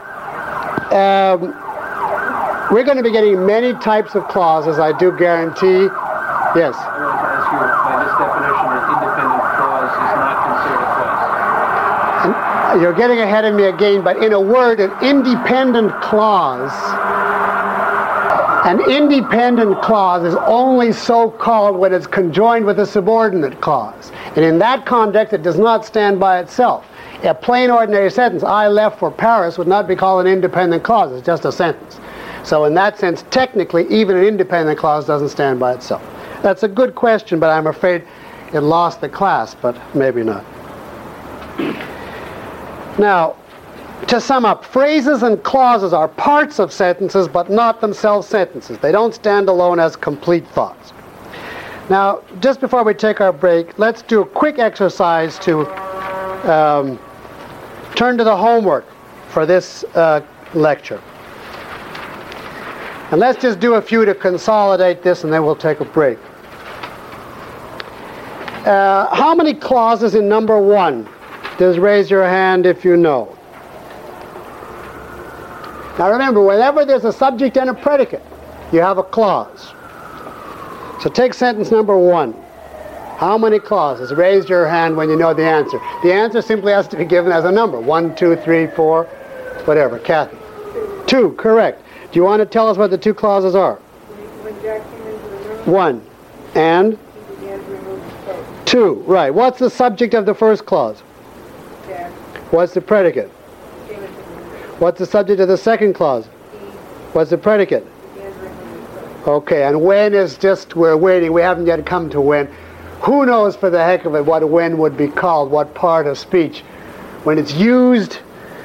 Speaker 1: we're going to be getting many types of clauses, I do guarantee. Yes?
Speaker 7: I wanted to ask you, by this definition, an independent clause is not considered a clause.
Speaker 1: You're getting ahead of me again, but in a word, an independent clause is only so called when it's conjoined with a subordinate clause. And in that context, it does not stand by itself. A plain ordinary sentence, I left for Paris, would not be called an independent clause. It's just a sentence. So in that sense, technically, even an independent clause doesn't stand by itself. That's a good question, but I'm afraid it lost the class, but maybe not. Now, to sum up, phrases and clauses are parts of sentences, but not themselves sentences. They don't stand alone as complete thoughts. Now, just before we take our break, let's do a quick exercise to turn to the homework for this lecture. And let's just do a few to consolidate this, and then we'll take a break. How many clauses in number 1? Just raise your hand if you know. Now remember, whenever there's a subject and a predicate, you have a clause. So take sentence number 1. How many clauses? Raise your hand when you know the answer. The answer simply has to be given as a number. 1, 2, 3, 4, whatever. Kathy? 2, correct. Do you want to tell us what the 2 clauses are?
Speaker 5: When Jack came into the room,
Speaker 1: 1 and
Speaker 5: he began to remove his coat.
Speaker 1: 2. Right. What's the subject of the first clause?
Speaker 5: Jack
Speaker 1: What's the predicate?
Speaker 5: came into the room.
Speaker 1: What's the subject of the second clause?
Speaker 5: He
Speaker 1: What's the predicate?
Speaker 5: began to remove his coat.
Speaker 1: Okay, and when is just, we're waiting. We haven't yet come to when. Who knows for the heck of it what when would be called, what part of speech? When it's used,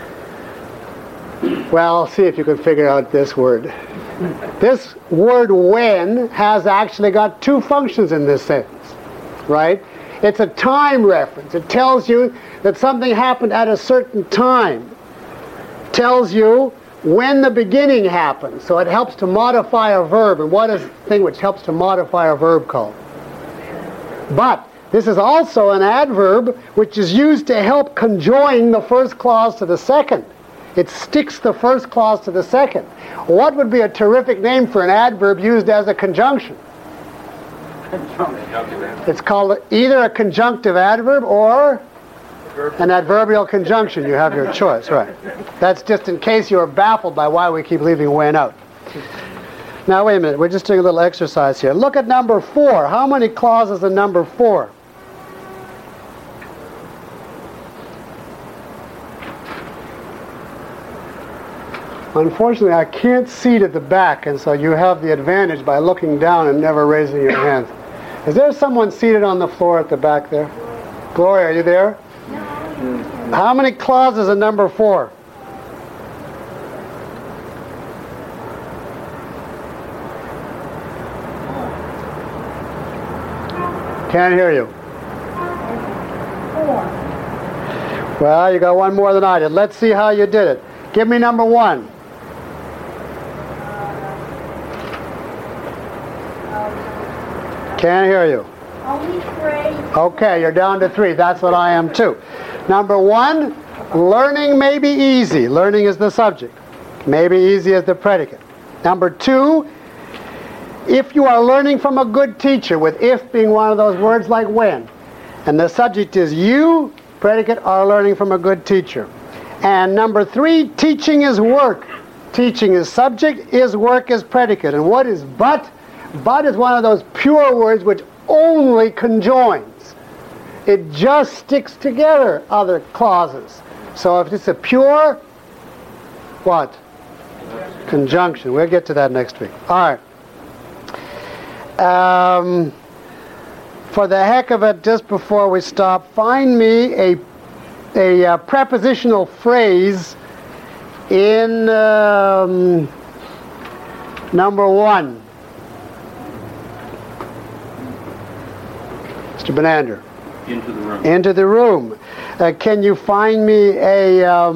Speaker 1: well, see if you can figure out this word. This word when has actually got 2 functions in this sentence, right? It's a time reference. It tells you that something happened at a certain time. It tells you when the beginning happened. So it helps to modify a verb. And what is the thing which helps to modify a verb called? But this is also an adverb which is used to help conjoin the first clause to the second. It sticks the first clause to the second. What would be a terrific name for an adverb used as a conjunction? It's called either a conjunctive adverb or an adverbial conjunction. You have your choice, right? That's just in case you're baffled by why we keep leaving when out. Now wait a minute, we're just doing a little exercise here. Look at number 4. How many clauses in number 4? Unfortunately, I can't see it at the back, and so you have the advantage by looking down and never raising your hand. Is there someone seated on the floor at the back there? Gloria, are you there? How many clauses in number 4? Can't hear you.
Speaker 5: 4.
Speaker 1: Well, you got one more than I did. Let's see how you did it. Give me number 1. Can't hear you.
Speaker 5: Only phrase.
Speaker 1: Okay, you're down to 3. That's what I am too. Number 1, learning may be easy. Learning is the subject. May be easy is the predicate. Number 2, if you are learning from a good teacher, with if being one of those words like when, and the subject is you, predicate, are learning from a good teacher. And number 3, teaching is work. Teaching is subject, is work is predicate. And what is but? But is one of those pure words which only conjoins. It just sticks together other clauses. So if it's a pure, what? Conjunction. We'll get to that next week. All right. For the heck of it, just before we stop, find me a prepositional phrase in number 1. Mr. Benander.
Speaker 7: Into the room.
Speaker 1: Into the room. Can you find me a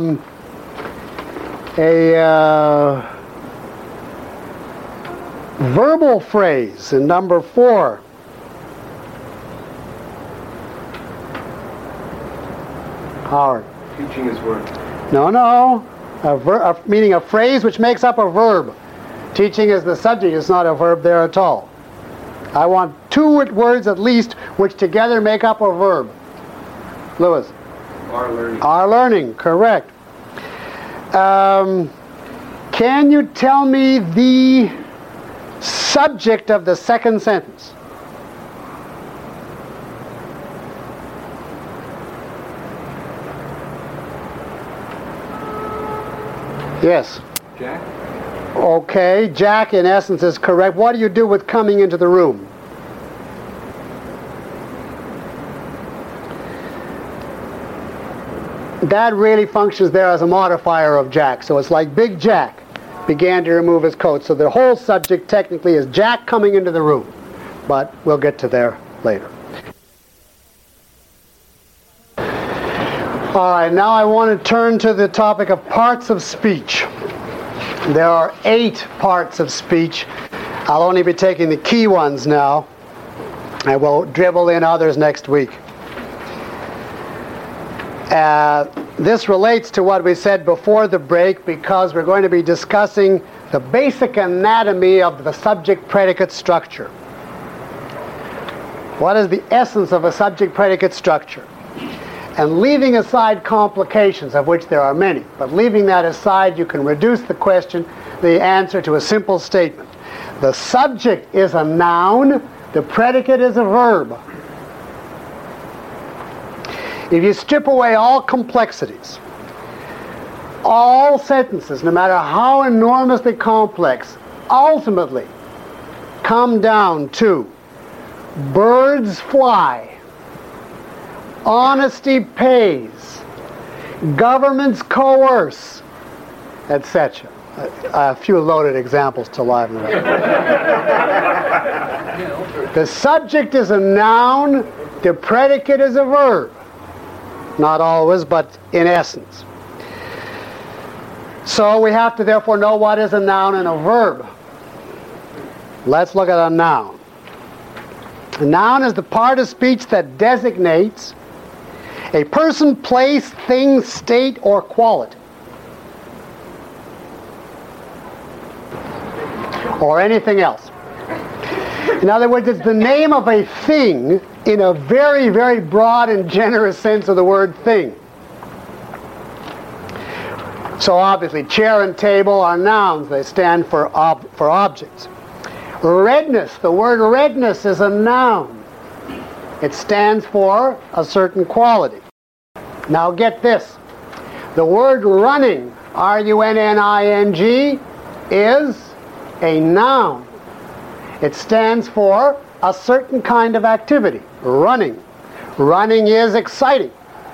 Speaker 1: verbal phrase in number 4? Howard.
Speaker 7: Teaching is work.
Speaker 1: No. Meaning a phrase which makes up a verb. Teaching is the subject. It's not a verb there at all. I want 2 words at least which together make up a verb. Lewis.
Speaker 7: Are learning.
Speaker 1: Are learning, correct. Can you tell me the subject of the second sentence? Yes.
Speaker 7: Jack?
Speaker 1: Okay, Jack in essence is correct. What do you do with coming into the room? That really functions there as a modifier of Jack. So it's like Big Jack began to remove his coat. So the whole subject technically is Jack coming into the room. But we'll get to there later. All right, now I want to turn to the topic of parts of speech. There are 8 parts of speech. I'll only be taking the key ones now. I will dribble in others next week. This relates to what we said before the break, because we're going to be discussing the basic anatomy of the subject-predicate structure. What is the essence of a subject-predicate structure? And leaving aside complications, of which there are many, but leaving that aside, you can reduce the answer to a simple statement. The subject is a noun, the predicate is a verb. If you strip away all complexities, all sentences, no matter how enormously complex, ultimately come down to birds fly, honesty pays, governments coerce, etc. A few loaded examples to liven it up. The subject is a noun, the predicate is a verb. Not always, but in essence. So we have to therefore know what is a noun and a verb. Let's look at a noun. A noun is the part of speech that designates a person, place, thing, state, or quality. Or anything else. In other words, it's the name of a thing in a very, very broad and generous sense of the word thing. So obviously, chair and table are nouns. They stand for objects. Redness, the word redness is a noun. It stands for a certain quality. Now get this. The word running, R-U-N-N-I-N-G, is a noun. It stands for a certain kind of activity, running. Running is exciting.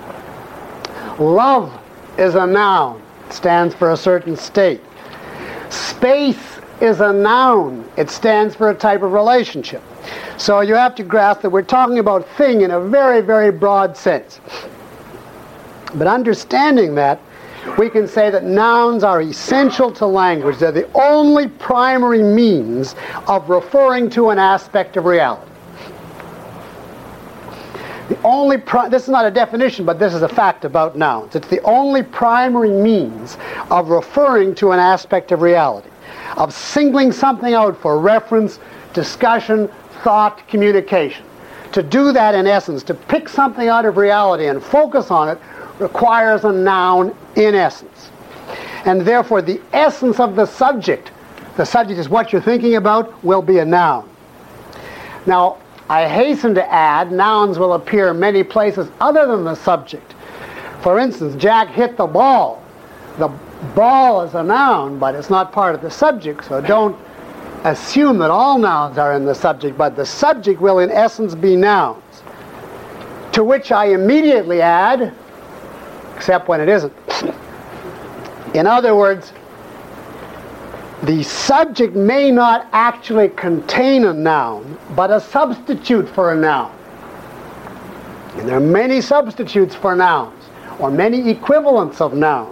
Speaker 1: Love is a noun. It stands for a certain state. Space is a noun. It stands for a type of relationship. So you have to grasp that we're talking about thing in a very, very broad sense. But understanding that, we can say that nouns are essential to language. They're the only primary means of referring to an aspect of reality. This is not a definition, but this is a fact about nouns. It's the only primary means of referring to an aspect of reality, of singling something out for reference, discussion, thought, communication. To do that, in essence, to pick something out of reality and focus on it, requires a noun in essence. And therefore, the essence of the subject is what you're thinking about, will be a noun. Now, I hasten to add, nouns will appear many places other than the subject. For instance, Jack hit the ball. The ball is a noun, but it's not part of the subject, so don't assume that all nouns are in the subject, but the subject will in essence be nouns. To which I immediately add, except when it isn't. In other words, the subject may not actually contain a noun, but a substitute for a noun. And there are many substitutes for nouns, or many equivalents of nouns.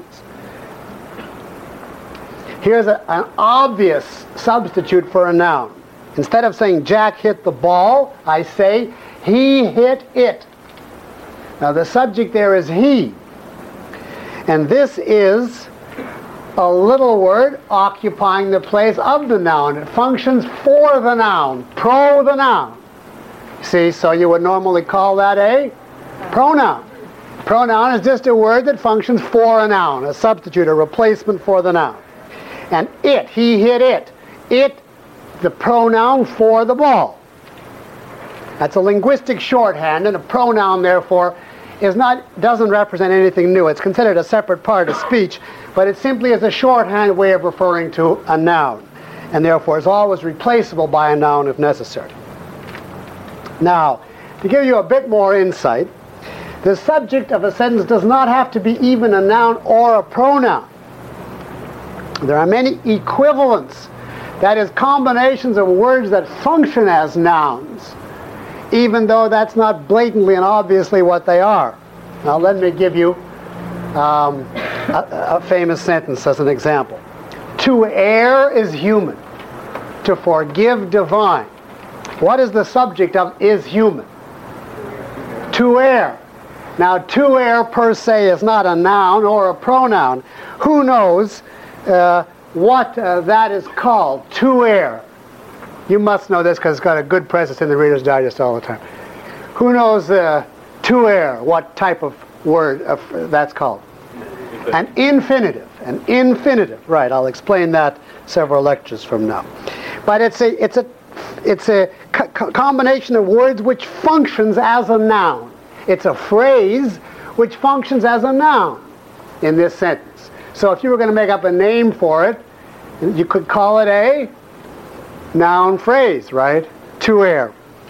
Speaker 1: Here's an obvious substitute for a noun. Instead of saying Jack hit the ball, I say he hit it. Now the subject there is he. And this is a little word occupying the place of the noun. It functions for the noun, pro the noun. See, so you would normally call that a pronoun. Pronoun is just a word that functions for a noun, a substitute, a replacement for the noun. And it, he hit it. It, the pronoun for the ball. That's a linguistic shorthand, and a pronoun, therefore, doesn't represent anything new. It's considered a separate part of speech, but it simply is a shorthand way of referring to a noun, and therefore is always replaceable by a noun if necessary. Now, to give you a bit more insight, the subject of a sentence does not have to be even a noun or a pronoun. There are many equivalents, that is, combinations of words that function as nouns, even though that's not blatantly and obviously what they are. Now let me give you a famous sentence as an example. To err is human. To forgive, divine. What is the subject of is human? To err. Now, to err per se is not a noun or a pronoun. Who knows what that is called? To err. You must know this because it's got a good presence in the Reader's Digest all the time. Who knows to err, what type of word that's called? An infinitive. An infinitive. Right, I'll explain that several lectures from now. But it's a combination of words which functions as a noun. It's a phrase which functions as a noun in this sentence. So if you were going to make up a name for it, you could call it a noun phrase, right? To err.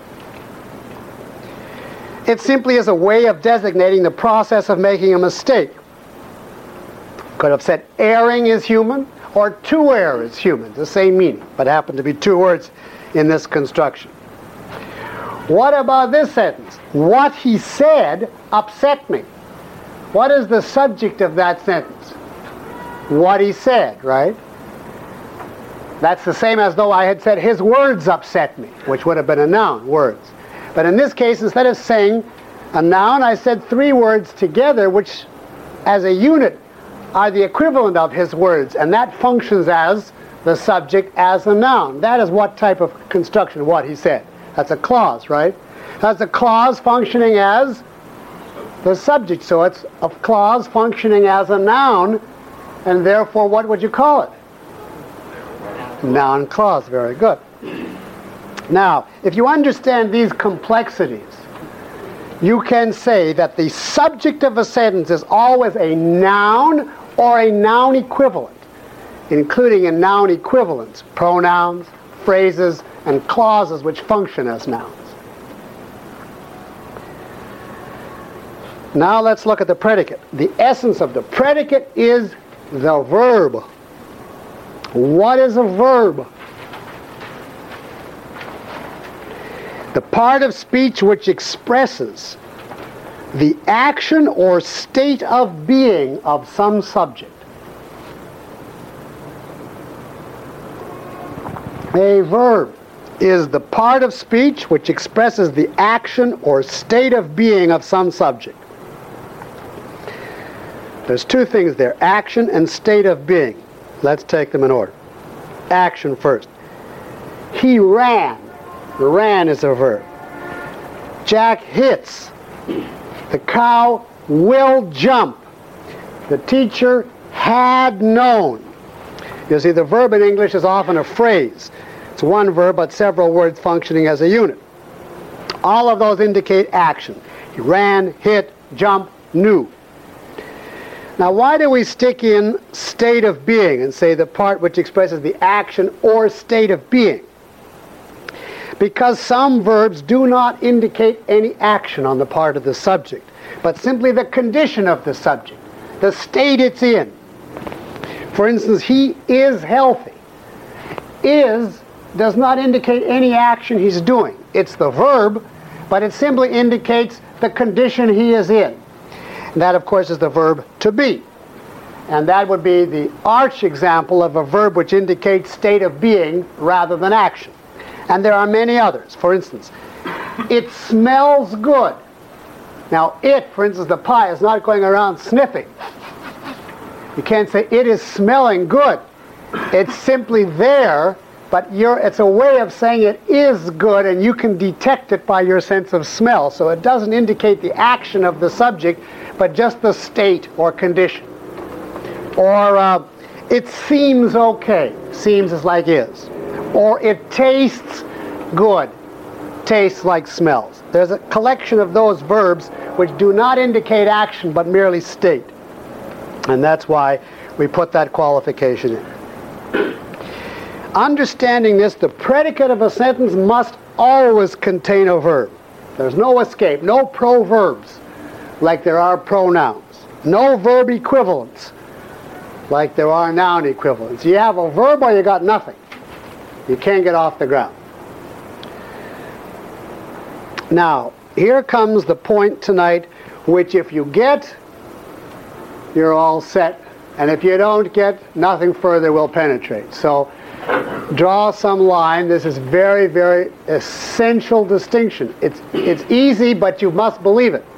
Speaker 1: It simply is a way of designating the process of making a mistake. Could have said erring is human or to err is human, the same meaning, but happen to be two words in this construction. What about this sentence? What he said upset me. What is the subject of that sentence? What he said, right? That's the same as though I had said his words upset me, which would have been a noun, words. But in this case, instead of saying a noun, I said three words together, which as a unit are the equivalent of his words, and that functions as the subject as a noun. That is what type of construction, what he said. That's a clause, right? That's a clause functioning as the subject. So it's a clause functioning as a noun, and therefore what would you call it? Noun clause. Very good. Now, if you understand these complexities, you can say that the subject of a sentence is always a noun or a noun equivalent, including in noun equivalents, pronouns, phrases, and clauses which function as nouns. Now let's look at the predicate. The essence of the predicate is the verb. What is a verb? The part of speech which expresses the action or state of being of some subject. A verb is the part of speech which expresses the action or state of being of some subject. There's two things there, action and state of being. Let's take them in order. Action first. He ran. Ran is a verb. Jack hits. The cow will jump. The teacher had known. You see, the verb in English is often a phrase. It's one verb, but several words functioning as a unit. All of those indicate action. He ran, hit, jumped, knew. Now, why do we stick in state of being and say the part which expresses the action or state of being? Because some verbs do not indicate any action on the part of the subject, but simply the condition of the subject, the state it's in. For instance, he is healthy. Is does not indicate any action he's doing. It's the verb, but it simply indicates the condition he is in. And that, of course, is the verb to be. And that would be the arch example of a verb which indicates state of being rather than action. And there are many others. For instance, it smells good. Now, it, for instance, the pie, is not going around sniffing. You can't say it is smelling good. It's simply there, but it's a way of saying it is good, and you can detect it by your sense of smell. So it doesn't indicate the action of the subject, but just the state or condition. Or it seems okay. Seems is like is. Or it tastes good. Tastes like smells. There's a collection of those verbs which do not indicate action but merely state. And that's why we put that qualification in. Understanding this, the predicate of a sentence must always contain a verb. There's no escape, no proverbs like there are pronouns. No verb equivalents like there are noun equivalents. You have a verb or you got nothing. You can't get off the ground. Now, here comes the point tonight, which if you get, you're all set And if you don't get, nothing further will penetrate. So draw some line. This is very, very essential distinction. It's easy, but you must believe it.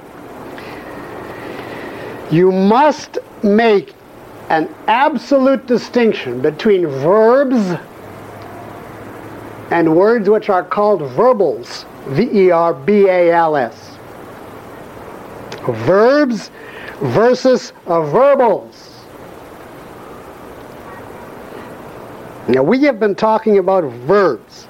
Speaker 1: You must make an absolute distinction between verbs and words which are called verbals. V-E-R-B-A-L-S. Verbs versus verbals. Now, we have been talking about verbs.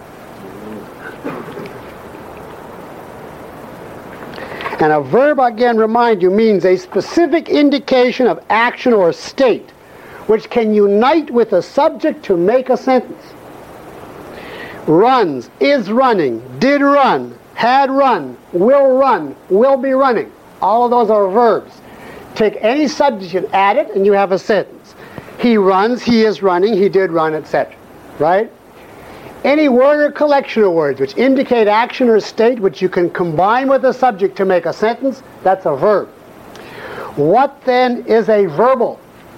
Speaker 1: And a verb, again, remind you, means a specific indication of action or state which can unite with a subject to make a sentence. Runs, is running, did run, had run, will be running. All of those are verbs. Take any subject and add it, and you have a sentence. He runs, he is running, he did run, etc. Right? Any word or collection of words which indicate action or state which you can combine with a subject to make a sentence, that's a verb. What then is a verbal?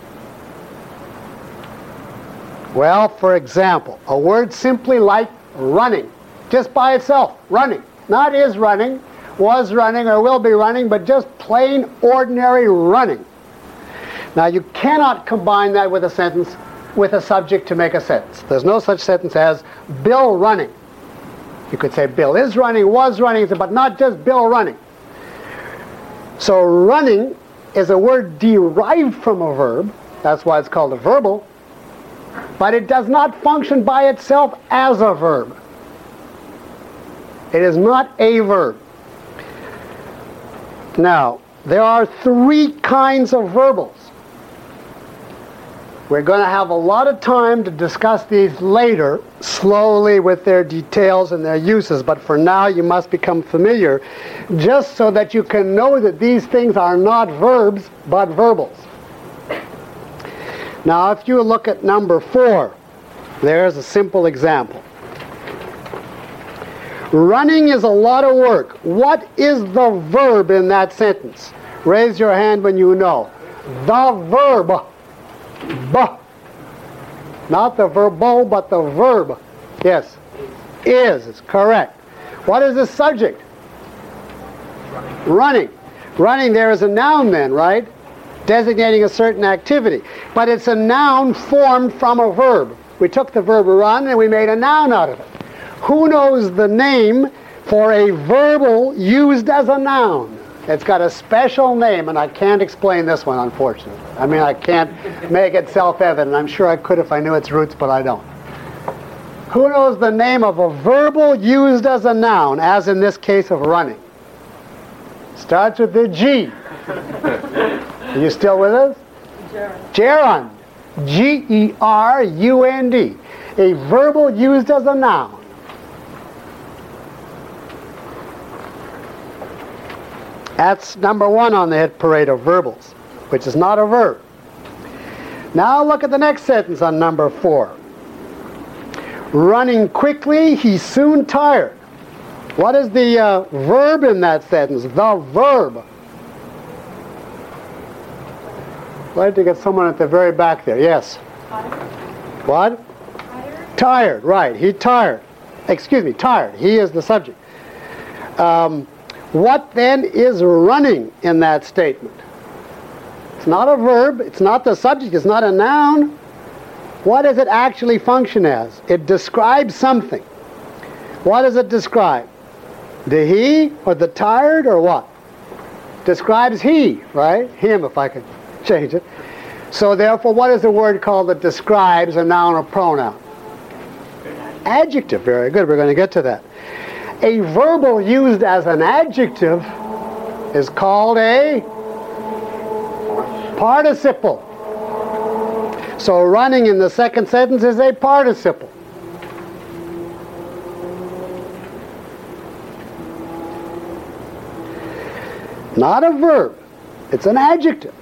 Speaker 1: Well, for example, a word simply like running, just by itself, running. Not is running, was running, or will be running, but just plain, ordinary running. Now, you cannot combine that with a sentence, with a subject to make a sentence. There's no such sentence as Bill running. You could say Bill is running, was running, but not just Bill running. So running is a word derived from a verb. That's why it's called a verbal. But it does not function by itself as a verb. It is not a verb. Now, there are three kinds of verbals. We're going to have a lot of time to discuss these later, slowly with their details and their uses, but for now you must become familiar, just so that you can know that these things are not verbs, but verbals. Now, if you look at number 4, there's a simple example. Running is a lot of work. What is the verb in that sentence? Raise your hand when you know. The verb. Not the verbal, but the verb. Yes. Is correct. What is the subject? Running. Running, there is a noun then, right? Designating a certain activity. But it's a noun formed from a verb. We took the verb run and we made a noun out of it. Who knows the name for a verbal used as a noun? It's got a special name, and I can't explain this one, unfortunately. I mean, I can't make it self-evident. I'm sure I could if I knew its roots, but I don't. Who knows the name of a verbal used as a noun, as in this case of running? Starts with the G. Are you still with us? Gerund. G-E-R-U-N-D. A verbal used as a noun. That's number 1 on the hit parade of verbals, which is not a verb. Now look at the next sentence on number 4. Running quickly, he's soon tired. What is the verb in that sentence? The verb. I'd like to get someone at the very back there. Yes?
Speaker 5: Tired.
Speaker 1: What?
Speaker 5: Tired.
Speaker 1: Tired, right. He tired. Excuse me, tired. He is the subject. What then is running in that statement? It's not a verb. It's not the subject. It's not a noun. What does it actually function as? It describes something. What does it describe? The he or the tired or what? Describes he, right? Him, if I could change it. So therefore, what is the word called that describes a noun or pronoun? Adjective. Very good. We're going to get to that. A verbal used as an adjective is called a participle. So running in the second sentence is a participle. Not a verb. It's an adjective.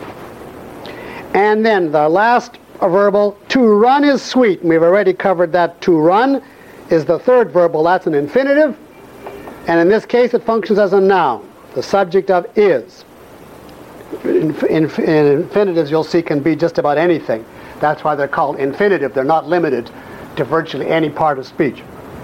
Speaker 1: And then the last verbal, to run is sweet. And we've already covered that. To run is the third verbal. That's an infinitive. And in this case, it functions as a noun. The subject of is. Infinitives, you'll see, can be just about anything. That's why they're called infinitive. They're not limited to virtually any part of speech.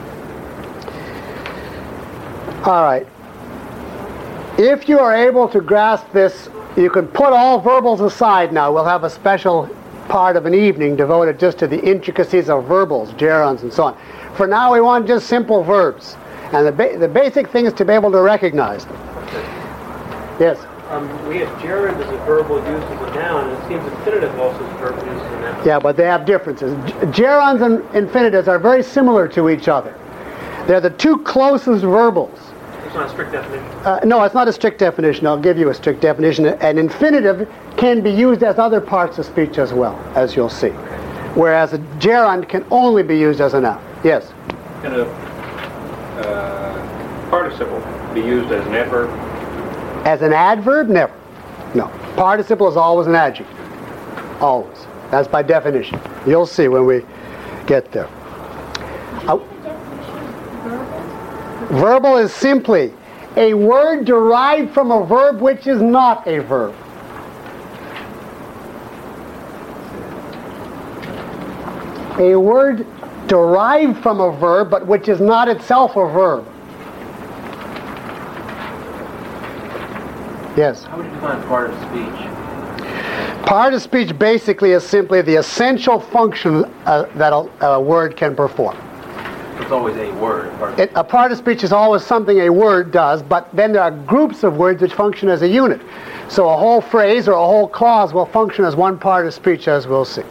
Speaker 1: All right. If you are able to grasp this, you can put all verbals aside now. We'll have a special part of an evening devoted just to the intricacies of verbals, gerunds, and so on. For now, we want just simple verbs. And the basic thing is to be able to recognize them. Yes?
Speaker 2: We have gerund as a verbal used as a noun, and it seems infinitive also is a verb used as a noun.
Speaker 1: Yeah, but they have differences. Gerunds and infinitives are very similar to each other. They're the two closest verbals.
Speaker 2: It's not a strict definition.
Speaker 1: No, it's not a strict definition. I'll give you a strict definition. An infinitive can be used as other parts of speech as well, as you'll see. Whereas a gerund can only be used as a noun. Yes?
Speaker 3: Can a participle be used as an adverb?
Speaker 1: As an adverb? Never. No. Participle is always an adjective. Always. That's by definition. You'll see when we get there. Verbal is simply a word derived from a verb which is not a verb. A word derived from a verb but which is not itself a verb. Yes?
Speaker 7: How would you define part of speech?
Speaker 1: Part of speech basically is simply the essential function that a word can perform.
Speaker 7: It's always a word.
Speaker 1: A part of speech is always something a word does, but then there are groups of words which function as a unit. So a whole phrase or a whole clause will function as one part of speech, as we'll see.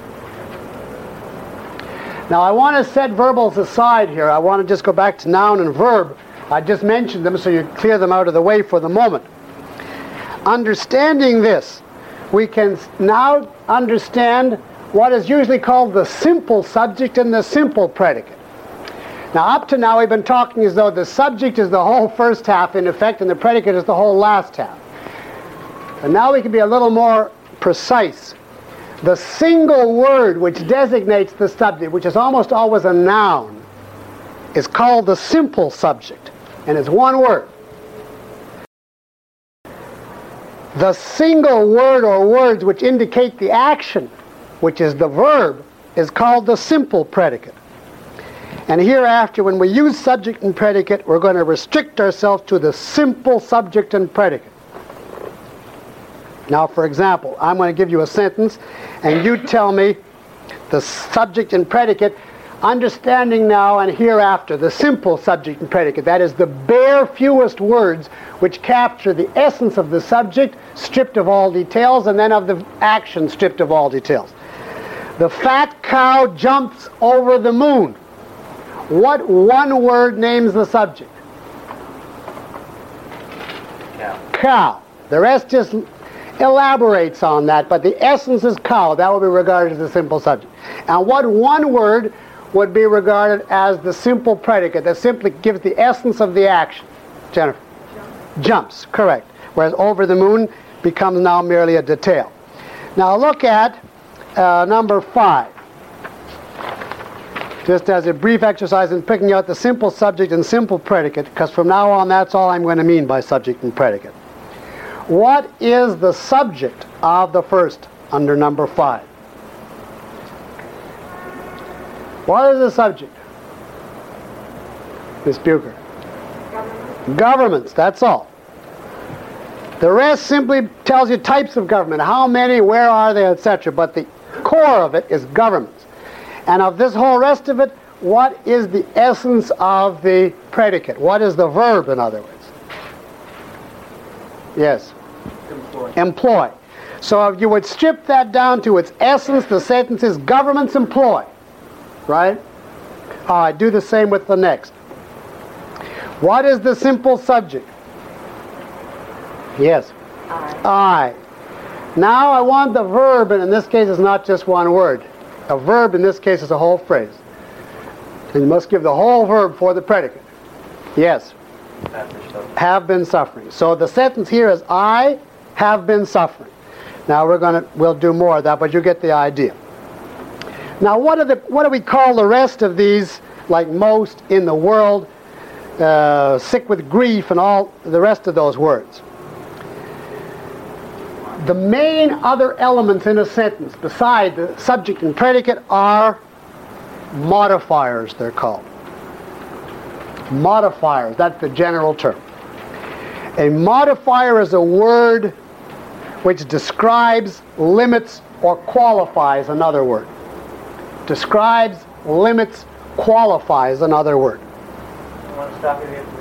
Speaker 1: Now I want to set verbals aside here. I want to just go back to noun and verb. I just mentioned them so you clear them out of the way for the moment. Understanding this, we can now understand what is usually called the simple subject and the simple predicate. Now up to now we've been talking as though the subject is the whole first half in effect and the predicate is the whole last half. And now we can be a little more precise. The single word which designates the subject, which is almost always a noun, is called the simple subject, and it's one word. The single word or words which indicate the action, which is the verb, is called the simple predicate. And hereafter, when we use subject and predicate, we're going to restrict ourselves to the simple subject and predicate. Now, for example, I'm going to give you a sentence, and you tell me the subject and predicate, understanding now and hereafter the simple subject and predicate. That is the bare fewest words which capture the essence of the subject, stripped of all details, and then of the action, stripped of all details. The fat cow jumps over the moon. What one word names the subject?
Speaker 2: Cow.
Speaker 1: Cow. The rest just elaborates on that, but the essence is cow. That will be regarded as the simple subject. And what one word would be regarded as the simple predicate that simply gives the essence of the action? Jennifer? Jumps, correct. Whereas over the moon becomes now merely a detail. Now look at number 5. Just as a brief exercise in picking out the simple subject and simple predicate, because from now on that's all I'm going to mean by subject and predicate. What is the subject of the first under number 5? What is the subject? Ms. Bucher? Governments, that's all. The rest simply tells you types of government, how many, where are they, etc. But the core of it is governments. And of this whole rest of it, what is the essence of the predicate? What is the verb, in other words? Yes?
Speaker 2: Employ.
Speaker 1: Employ. So if you would strip that down to its essence, the sentence is governments employ. Right? All right, do the same with the next. What is the simple subject? Yes? I. Now I want the verb, and in this case it's not just one word. A verb in this case is a whole phrase. And you must give the whole verb for the predicate. Yes? Have been suffering. So the sentence here is I have been suffering. Now we'll do more of that, but you get the idea. Now what do we call the rest of these, like most in the world, sick with grief and all the rest of those words? the main other elements in a sentence beside the subject and predicate are modifiers, they're called. Modifiers, that's the general term. A modifier is a word which describes, limits, or qualifies another word. Describes, limits, qualifies another word.
Speaker 2: I want to stop you here,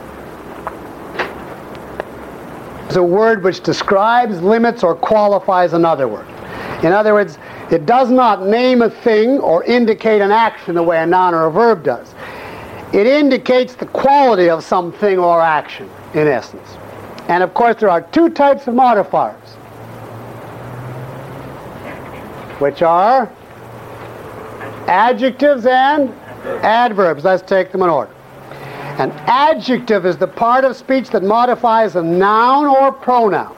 Speaker 2: please.
Speaker 1: It's a word which describes, limits, or qualifies another word. In other words, it does not name a thing or indicate an action the way a noun or a verb does. It indicates the quality of something or action, in essence. And of course, there are two types of modifiers, which are adjectives and adverbs. Let's take them in order. An adjective is the part of speech that modifies a noun or pronoun.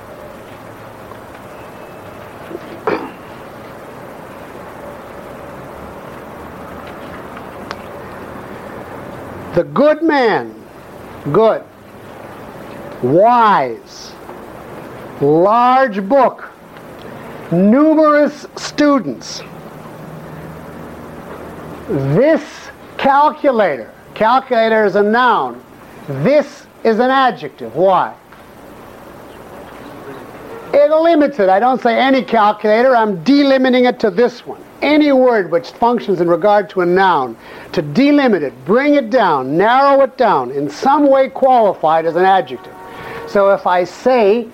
Speaker 1: The good man, good. Wise, large book, numerous students. This calculator, calculator is a noun. This is an adjective. Why? It limits it. I don't say any calculator, I'm delimiting it to this one. Any word which functions in regard to a noun, to delimit it, bring it down, narrow it down, in some way qualified as an adjective. So if I say,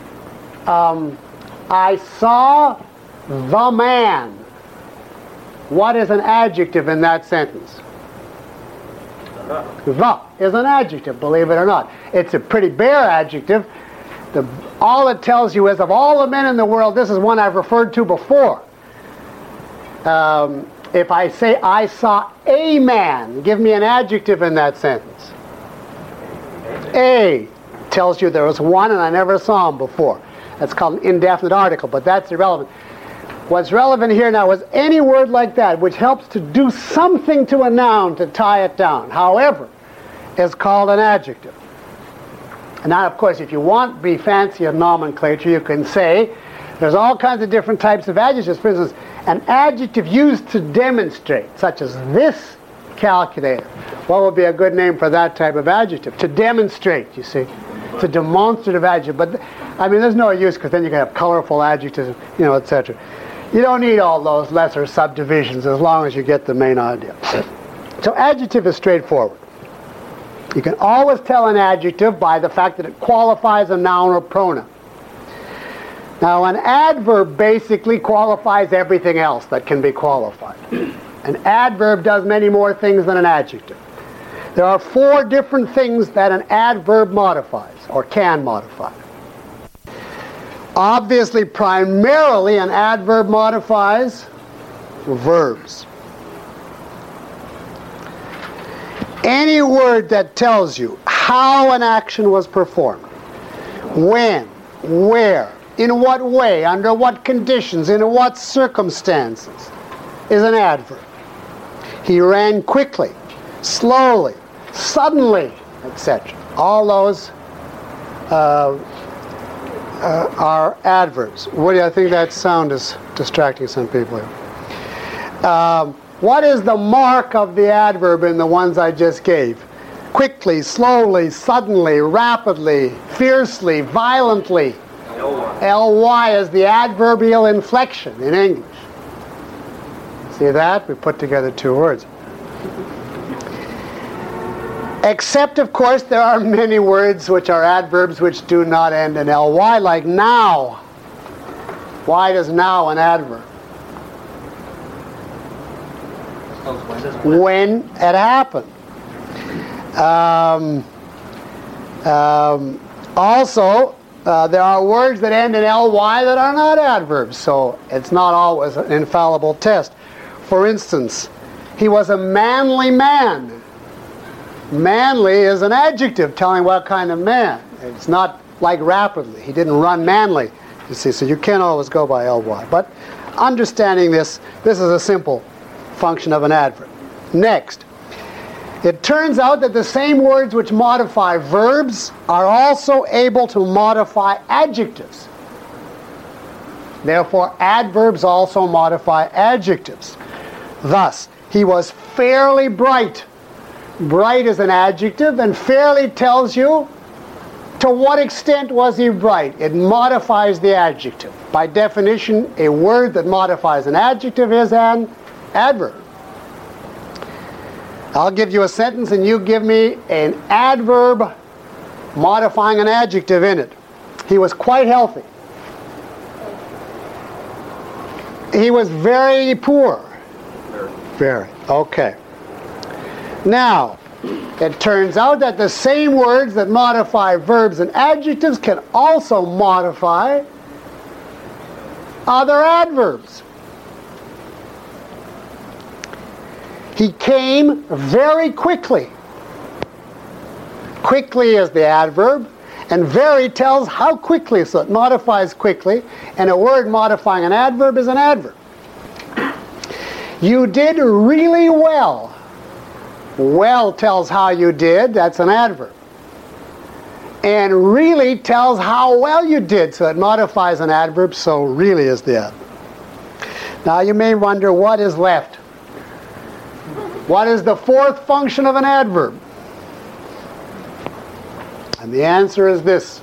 Speaker 1: I saw the man, what is an adjective in that sentence? The is an adjective, believe it or not. It's a pretty bare adjective. All it tells you is, of all the men in the world, this is one I've referred to before. If I say, I saw a man, give me an adjective in that sentence. A tells you there was one and I never saw him before. That's called an indefinite article, but that's irrelevant. What's relevant here now is any word like that which helps to do something to a noun to tie it down, however, is called an adjective. And now, of course, if you want to be fancy of nomenclature, you can say there's all kinds of different types of adjectives. For instance, an adjective used to demonstrate, such as this calculator. What would be a good name for that type of adjective? To demonstrate, you see. It's a demonstrative adjective. But, I mean, there's no use because then you can have colorful adjectives, etc. You don't need all those lesser subdivisions as long as you get the main idea. So adjective is straightforward. You can always tell an adjective by the fact that it qualifies a noun or pronoun. Now, an adverb basically qualifies everything else that can be qualified. An adverb does many more things than an adjective. There are 4 different things that an adverb modifies, or can modify. Obviously, primarily, an adverb modifies verbs. Any word that tells you how an action was performed, when, where, in what way, under what conditions, in what circumstances, is an adverb. He ran quickly, slowly, suddenly, etc. All those are adverbs. Woody, I think that sound is distracting some people here. What is the mark of the adverb in the ones I just gave? Quickly, slowly, suddenly, rapidly, fiercely, violently. Ly is the adverbial inflection in English. See that? We put together 2 words. Except, of course, there are many words which are adverbs which do not end in ly, like now. Why does now an adverb? When it happened. Also, there are words that end in ly that are not adverbs, so it's not always an infallible test. For instance, he was a manly man. Manly is an adjective telling what kind of man. It's not like rapidly. He didn't run manly, you see, so you can't always go by ly. But understanding this is a simple function of an adverb. Next, it turns out that the same words which modify verbs are also able to modify adjectives. Therefore, adverbs also modify adjectives. Thus, he was fairly bright. Bright is an adjective, and fairly tells you to what extent was he bright. It modifies the adjective. By definition, a word that modifies an adjective is an adverb. I'll give you a sentence and you give me an adverb modifying an adjective in it. He was quite healthy. He was very poor. Very. Okay. Now, it turns out that the same words that modify verbs and adjectives can also modify other adverbs. He came very quickly. Quickly is the adverb, and very tells how quickly, so it modifies quickly, and a word modifying an adverb is an adverb. You did really well. Well tells how you did, that's an adverb. And really tells how well you did, so it modifies an adverb, so really is the adverb. Now you may wonder what is left. What is the fourth function of an adverb? And the answer is this.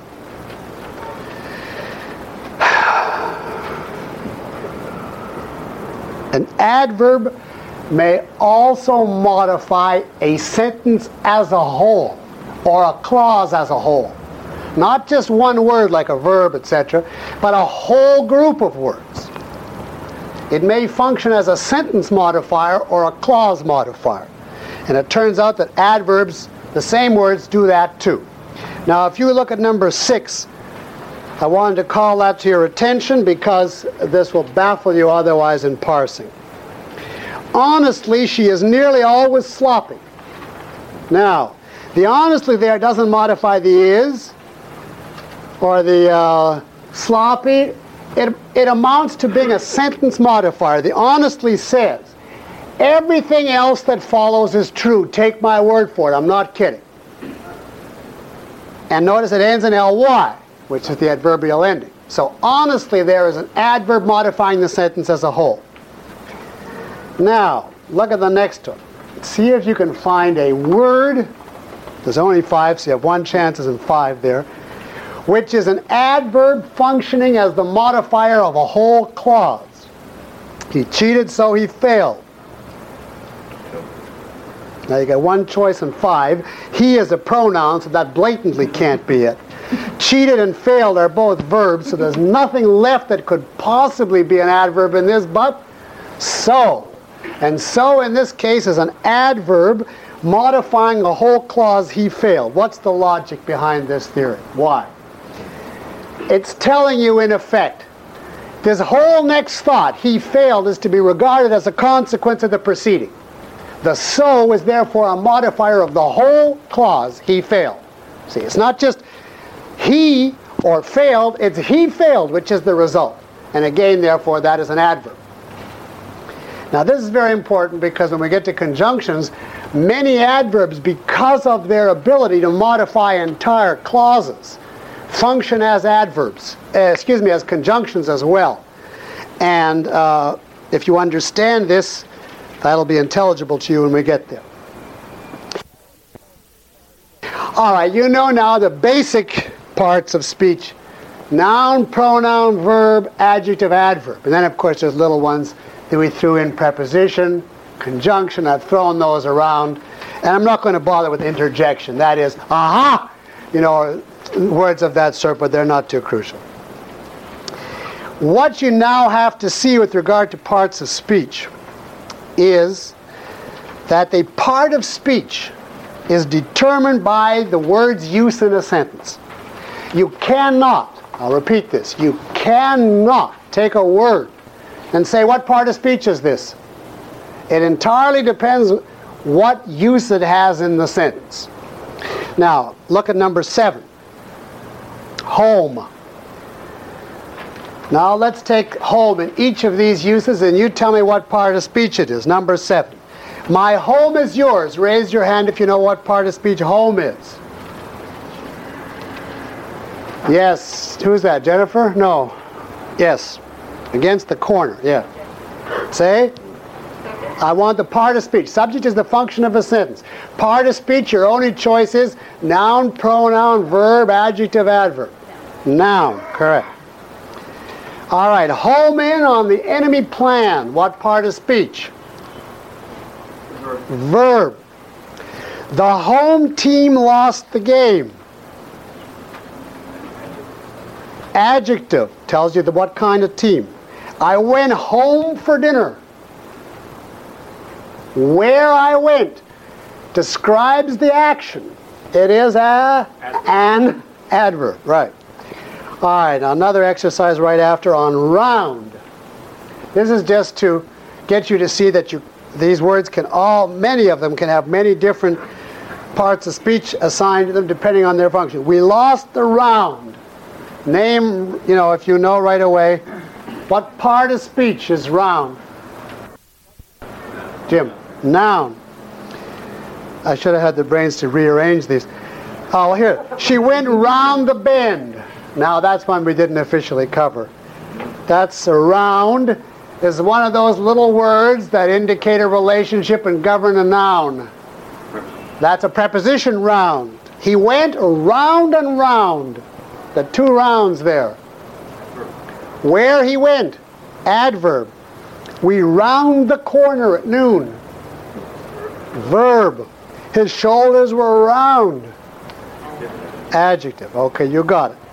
Speaker 1: An adverb may also modify a sentence as a whole, or a clause as a whole. Not just one word like a verb, etc., but a whole group of words. It may function as a sentence modifier or a clause modifier. And it turns out that adverbs, the same words, do that too. Now, if you look at number 6, I wanted to call that to your attention because this will baffle you otherwise in parsing. Honestly, she is nearly always sloppy. Now, the honestly there doesn't modify the is or the sloppy. It amounts to being a sentence modifier. The honestly says, everything else that follows is true. Take my word for it. I'm not kidding. And notice it ends in ly, which is the adverbial ending. So honestly there is an adverb modifying the sentence as a whole. Now, look at the next one. See if you can find a word. There's only 5, so you have 1 chance in 5 there. Which is an adverb functioning as the modifier of a whole clause. He cheated, so he failed. Now you got 1 choice in 5. He is a pronoun, so that blatantly can't be it. Cheated and failed are both verbs, so there's nothing left that could possibly be an adverb in this but so. And so in this case is an adverb modifying a whole clause, he failed. What's the logic behind this theory? Why? It's telling you, in effect, this whole next thought, he failed, is to be regarded as a consequence of the preceding. The so is therefore a modifier of the whole clause, he failed. See, it's not just he or failed, it's he failed, which is the result. And again, therefore, that is an adverb. Now this is very important because when we get to conjunctions, many adverbs, because of their ability to modify entire clauses, function as adverbs, as conjunctions as well. And if you understand this, that'll be intelligible to you when we get there. All right, you know now the basic parts of speech. Noun, pronoun, verb, adjective, adverb. And then, of course, there's little ones that we threw in: preposition, conjunction. I've thrown those around. And I'm not going to bother with interjection. That is, aha! You know, words of that sort, but they're not too crucial. What you now have to see with regard to parts of speech is that the part of speech is determined by the word's use in a sentence. You cannot, I'll repeat this, you cannot take a word and say, what part of speech is this? It entirely depends what use it has in the sentence. Now, look at number 7. Home. Now let's take home in each of these uses and you tell me what part of speech it is. Number 7. My home is yours. Raise your hand if you know what part of speech home is. Yes. Who's that? Jennifer? No. Yes. Against the corner, yeah. Say? I want the part of speech. Subject is the function of a sentence. Part of speech, your only choice is noun, pronoun, verb, adjective, adverb. Noun, correct. All right, home in on the enemy plan. What part of speech? Verb. The home team lost the game. Adjective tells you what kind of team. I went home for dinner. Where I went describes the action. It is an adverb, right. All right, another exercise right after on round. This is just to get you to see that these words many of them can have many different parts of speech assigned to them depending on their function. We lost the round. Name, if you know right away, what part of speech is round? Jim, noun. I should have had the brains to rearrange these. Oh, here. She went round the bend. Now that's one we didn't officially cover. That's round is one of those little words that indicate a relationship and govern a noun. That's a preposition, round. He went round and round. The two rounds there. Where he went, adverb. We round the corner at noon. Verb. His shoulders were round. Adjective. Okay, you got it.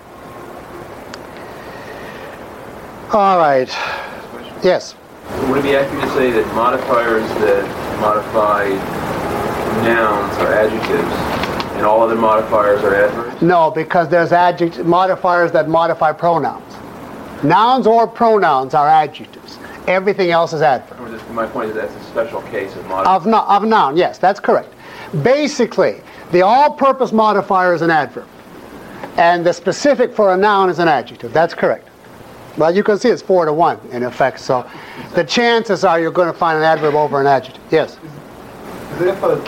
Speaker 1: All right. Yes?
Speaker 7: Would it be accurate to say that modifiers that modify nouns are adjectives and all other modifiers are adverbs?
Speaker 1: No, because there's modifiers that modify pronouns. Nouns or pronouns are adjectives. Everything else is adverb.
Speaker 7: My point is that's a special case of modifier.
Speaker 1: Of noun, yes, that's correct. Basically, the all-purpose modifier is an adverb. And the specific for a noun is an adjective. That's correct. Well, you can see it's 4-to-1 in effect, so the chances are you're going to find an adverb over an adjective. Yes?
Speaker 3: Is if a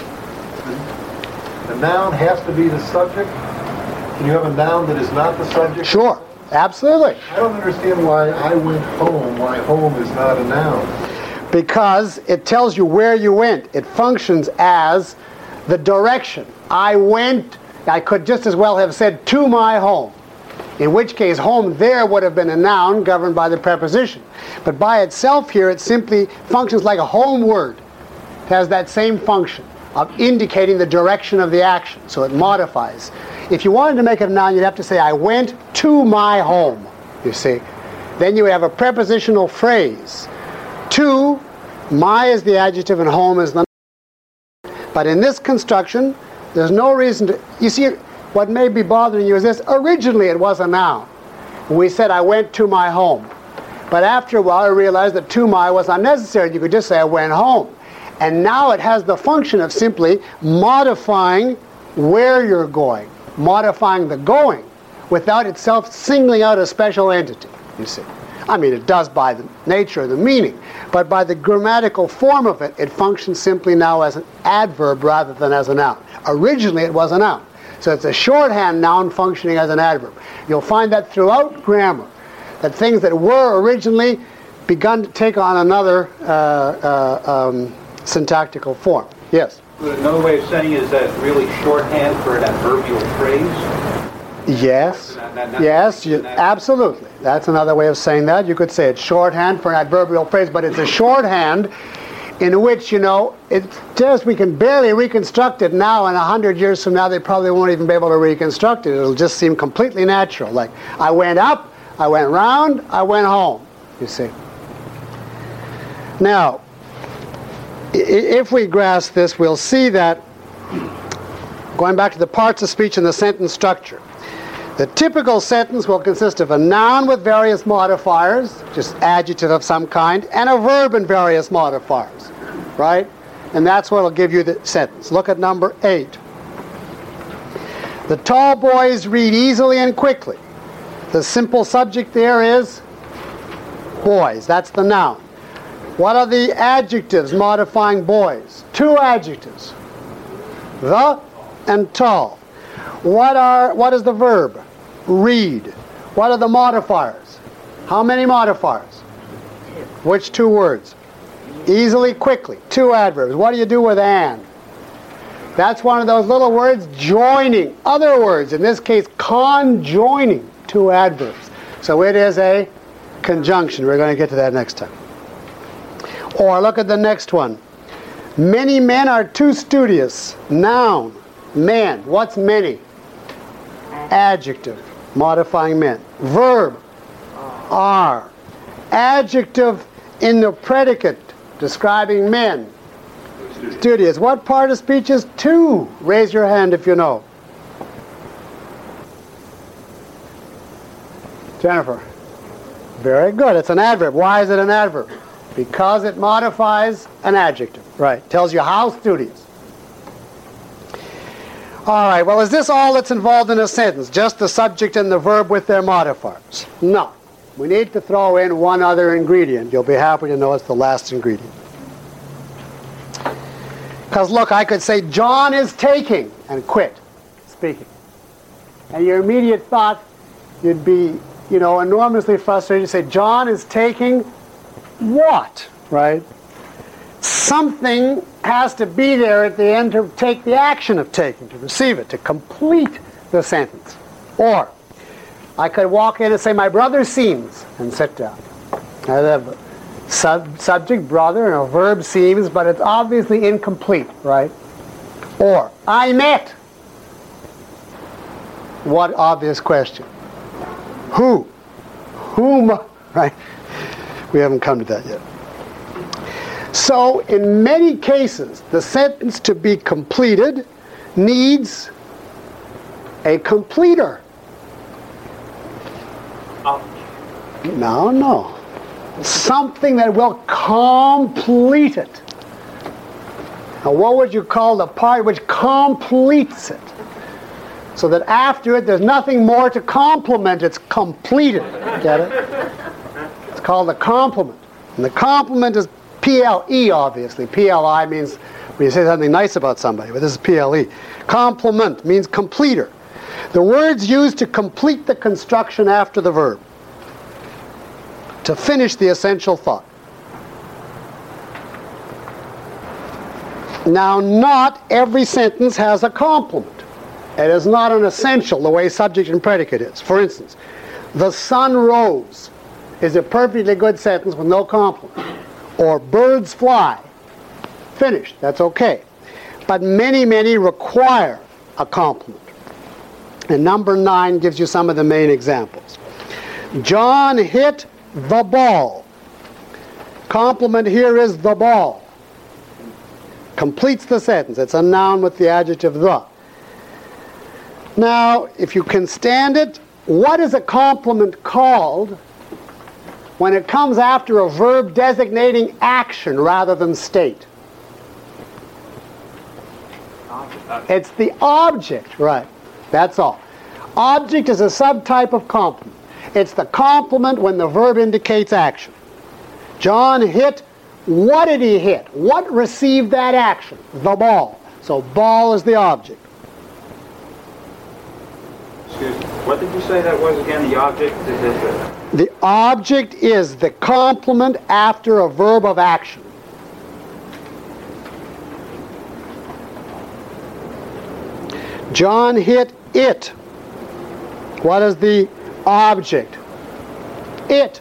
Speaker 3: noun has to be the subject? Can you have a noun that is not the subject?
Speaker 1: Sure, absolutely.
Speaker 3: I don't understand why I went home, why home is not a noun.
Speaker 1: Because it tells you where you went. It functions as the direction. I went, I could just as well have said to my home. In which case, home there would have been a noun governed by the preposition. But by itself here, it simply functions like a home word. It has that same function of indicating the direction of the action. So it modifies. If you wanted to make it a noun, you'd have to say, I went to my home, you see. Then you would have a prepositional phrase. To, my is the adjective and home is the noun. But in this construction, there's no reason to... You see, what may be bothering you is this. Originally, it was a noun. We said, I went to my home. But after a while, I realized that to my was unnecessary. You could just say, I went home. And now it has the function of simply modifying where you're going, modifying the going, without itself singling out a special entity, you see. I mean, it does by the nature of the meaning, but by the grammatical form of it, it functions simply now as an adverb rather than as a noun. Originally, it was a noun. So it's a shorthand noun functioning as an adverb. You'll find that throughout grammar, that things that were originally begun to take on another syntactical form. Yes?
Speaker 4: Another way of saying it is that it's really shorthand for an adverbial phrase?
Speaker 1: Yes. Yes, absolutely. That's another way of saying that. You could say it's shorthand for an adverbial phrase, but it's a shorthand in which, it's just we can barely reconstruct it now, and 100 years from now they probably won't even be able to reconstruct it. It'll just seem completely natural. Like, I went up, I went round, I went home, you see. Now, if we grasp this, we'll see that, going back to the parts of speech and the sentence structure, the typical sentence will consist of a noun with various modifiers, just adjective of some kind, and a verb and various modifiers, right? And that's what will give you the sentence. Look at number 8. The tall boys read easily and quickly. The simple subject there is boys. That's the noun. What are the adjectives modifying boys? 2 adjectives. The and tall. What is the verb? Read. What are the modifiers? How many modifiers? Which two words? Easily, quickly. Two adverbs. What do you do with and? That's one of those little words joining other words. In this case, conjoining two adverbs. So it is a conjunction. We're going to get to that next time. Or look at the next one. Many men are too studious. Noun. Men. What's many? Adjective. Modifying men. Verb. Are. Adjective in the predicate describing men. Studious. What part of speech is to? Raise your hand if you know. Jennifer. Very good. It's an adverb. Why is it an adverb? Because it modifies an adjective. Right. Tells you how studious. All right. Well, is this all that's involved in a sentence? Just the subject and the verb with their modifiers? No. We need to throw in one other ingredient. You'll be happy to know it's the last ingredient. Because look, I could say, John is taking, and quit speaking. And your immediate thought, you'd be, enormously frustrated. You say, John is taking what? Right? Something has to be there at the end to take the action of taking, to receive it, to complete the sentence. Or, I could walk in and say, my brother seems, and sit down. I have a subject, brother, and a verb seems, but it's obviously incomplete, right? Or, I met. What obvious question? Who? Whom? Right? We haven't come to that yet. So, in many cases, the sentence to be completed needs a completer. No. Something that will complete it. Now, what would you call the part which completes it? So that after it, there's nothing more to complement. It's completed. Get it? It's called a complement. And the complement is PLE, obviously. PLI means when you say something nice about somebody, but this is PLE. Complement means completer. The words used to complete the construction after the verb. To finish the essential thought. Now, not every sentence has a complement. It is not an essential the way subject and predicate is. For instance, the sun rose is a perfectly good sentence with no complement. Or birds fly. Finished. That's okay. But many, many require a complement. And number 9 gives you some of the main examples. John hit the ball. Complement here is the ball. Completes the sentence. It's a noun with the adjective the. Now, if you can stand it, what is a complement called when it comes after a verb designating action rather than state? It's the object, right? That's all. Object is a subtype of complement. It's the complement when the verb indicates action. John hit. What did he hit? What received that action? The ball. So ball is the object.
Speaker 6: Excuse me. What did you say that was again? The object?
Speaker 1: The object is the complement after a verb of action. John hit it. What is the object? It.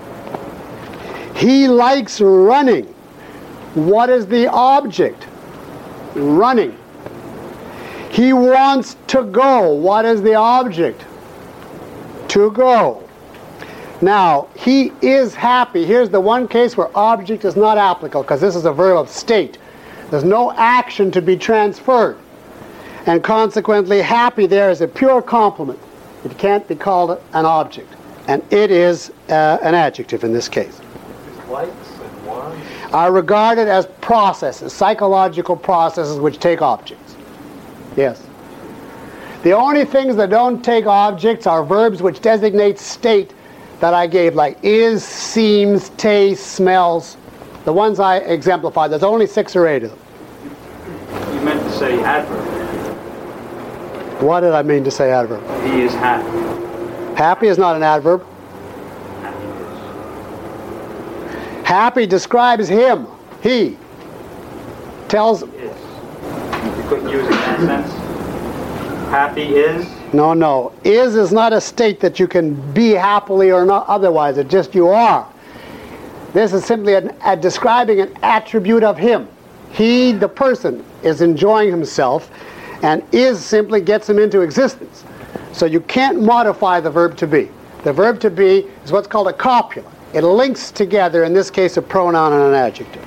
Speaker 1: He likes running. What is the object? Running. He wants to go. What is the object? To go. Now, he is happy. Here's the one case where object is not applicable, because this is a verb of state. There's no action to be transferred. And consequently, happy there is a pure complement. It can't be called an object. And it is an adjective in this case.
Speaker 3: Likes and wants.
Speaker 1: Are regarded as processes, psychological processes which take objects. Yes. The only things that don't take objects are verbs which designate state that I gave, like is, seems, tastes, smells. The ones I exemplified, there's only 6 or 8 of them.
Speaker 6: You meant to say adverb.
Speaker 1: What did I mean to say adverb?
Speaker 6: He is happy.
Speaker 1: Happy is not an adverb.
Speaker 6: Happy is.
Speaker 1: Happy describes him. He tells...
Speaker 6: Is. You couldn't use it in that sense. Happy is.
Speaker 1: No. Is not a state that you can be happily or not otherwise. It's just you are. This is simply describing an attribute of him. He, the person, is enjoying himself, and is simply gets him into existence. So you can't modify the verb to be. The verb to be is what's called a copula. It links together, in this case, a pronoun and an adjective.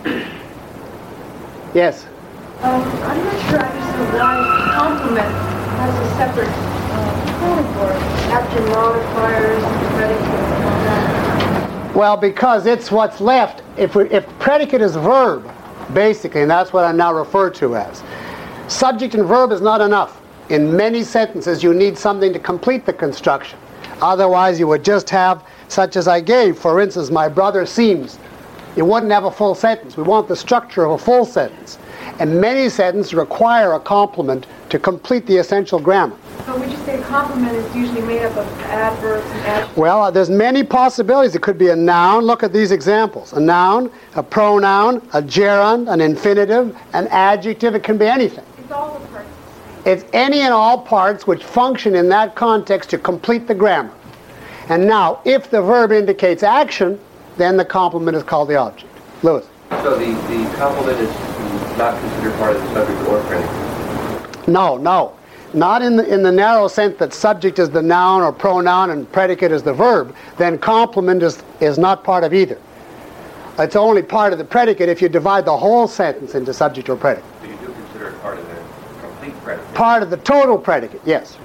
Speaker 1: Yes?
Speaker 5: I'm not sure I understand why complement has a separate category after modifiers and predicates and all that.
Speaker 1: Well, because it's what's left. If predicate is verb, basically, and that's what I now refer to as. Subject and verb is not enough. In many sentences, you need something to complete the construction. Otherwise, you would just have, such as I gave, for instance, my brother seems. You wouldn't have a full sentence. We want the structure of a full sentence. And many sentences require a complement to complete the essential grammar.
Speaker 5: But would you say a complement is usually made up of adverbs and adjectives?
Speaker 1: Well, there's many possibilities. It could be a noun. Look at these examples. A noun, a pronoun, a gerund, an infinitive, an adjective. It can be anything.
Speaker 5: It's all the parts.
Speaker 1: It's any and all parts which function in that context to complete the grammar. And now, if the verb indicates action, then the complement is called the object. Lewis.
Speaker 7: So the complement is not considered part of the subject or predicate?
Speaker 1: No. Not in the narrow sense that subject is the noun or pronoun and predicate is the verb. Then complement is not part of either. It's only part of the predicate if you divide the whole sentence into subject or predicate.
Speaker 7: So you do consider it part of the complete predicate?
Speaker 1: Part of the total predicate, yes.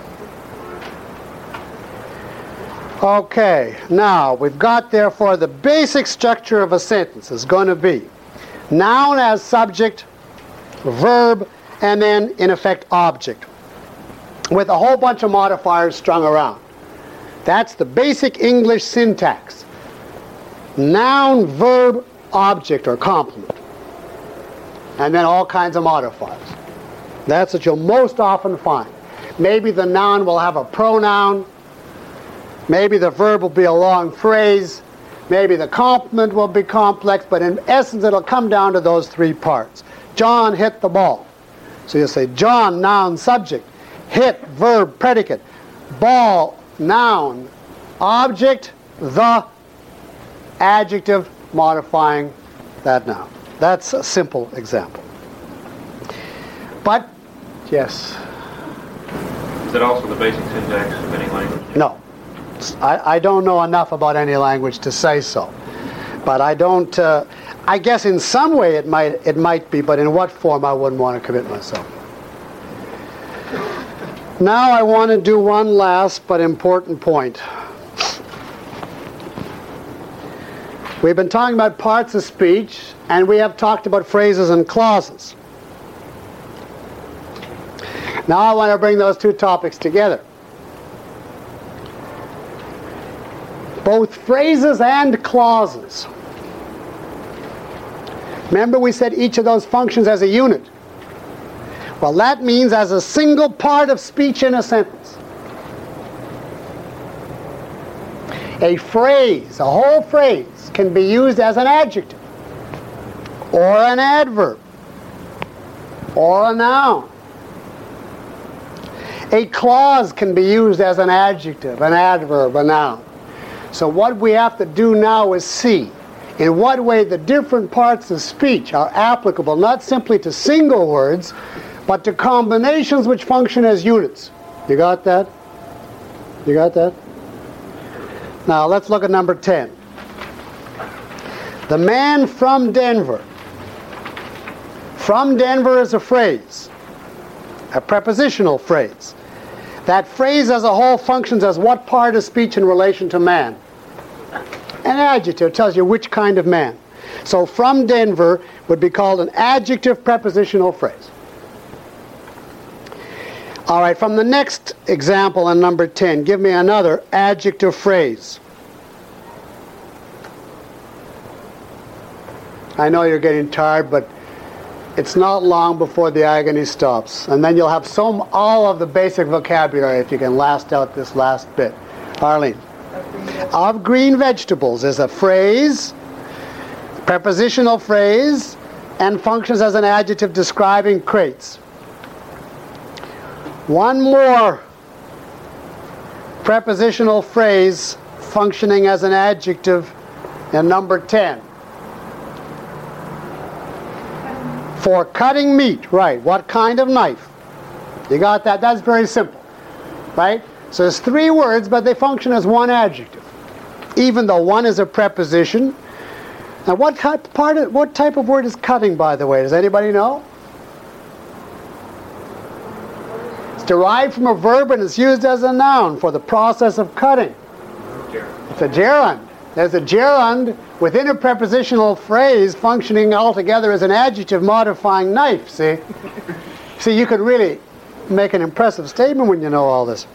Speaker 1: Okay, now we've got therefore the basic structure of a sentence is going to be noun as subject, verb, and then in effect object, with a whole bunch of modifiers strung around. That's the basic English syntax. Noun, verb, object, or complement. And then all kinds of modifiers. That's what you'll most often find. Maybe the noun will have a pronoun. Maybe the verb will be a long phrase. Maybe the complement will be complex. But in essence, it'll come down to those three parts. John hit the ball. So you'll say John, noun, subject. Hit, verb, predicate. Ball, noun, object, the adjective modifying that noun. That's a simple example. But, yes?
Speaker 6: Is that also the basic syntax of any language?
Speaker 1: No. I don't know enough about any language to say so. But I don't, I guess in some way it might be, but in what form I wouldn't want to commit myself. Now I want to do one last but important point. We've been talking about parts of speech, and we have talked about phrases and clauses. Now I want to bring those two topics together. Both phrases and clauses. Remember we said each of those functions as a unit. Well, that means as a single part of speech in a sentence. A phrase, a whole phrase, can be used as an adjective, or an adverb, or a noun. A clause can be used as an adjective, an adverb, a noun. So what we have to do now is see in what way the different parts of speech are applicable not simply to single words, but to combinations which function as units. You got that? You got that? Now let's look at number 10. The man from Denver. From Denver is a phrase, a prepositional phrase. That phrase as a whole functions as what part of speech in relation to man? An adjective tells you which kind of man. So from Denver would be called an adjective prepositional phrase. All right, from the next example in number 10, give me another adjective phrase. I know you're getting tired, but it's not long before the agony stops. And then you'll have all of the basic vocabulary if you can last out this last bit. Arlene. Of green vegetables is a phrase Prepositional phrase and functions as an adjective describing crates. One more prepositional phrase functioning as an adjective in number 10. For cutting meat, right? What kind of knife? You got that? That's very simple, right? So there's 3 words, but they function as one adjective, even though one is a preposition. Now, what type of word is cutting, by the way? Does anybody know? It's derived from a verb and it's used as a noun for the process of cutting. It's a gerund. There's a gerund within a prepositional phrase functioning altogether as an adjective modifying knife, see? See, you could really make an impressive statement when you know all this.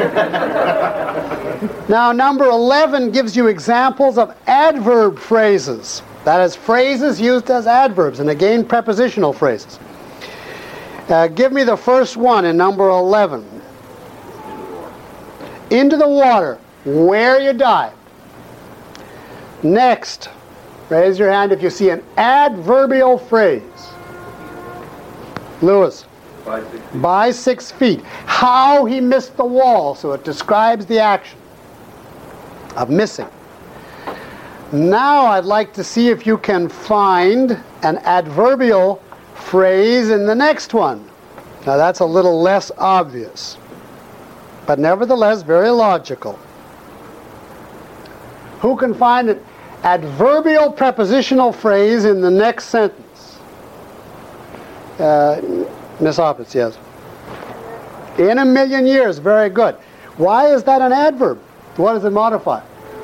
Speaker 1: Now, number 11 gives you examples of adverb phrases. That is, phrases used as adverbs, and again, prepositional phrases. Give me the first one in number 11. Into the water, where you dive. Next, raise your hand if you see an adverbial phrase. Lewis. By 6 feet. How he missed the wall, so it describes the action of missing. Now I'd like to see if you can find an adverbial phrase in the next one. Now that's a little less obvious, but nevertheless very logical. Who can find an adverbial prepositional phrase in the next sentence? Miss Hoppitz, yes. In a million years, very good. Why is that an adverb? What does it modify?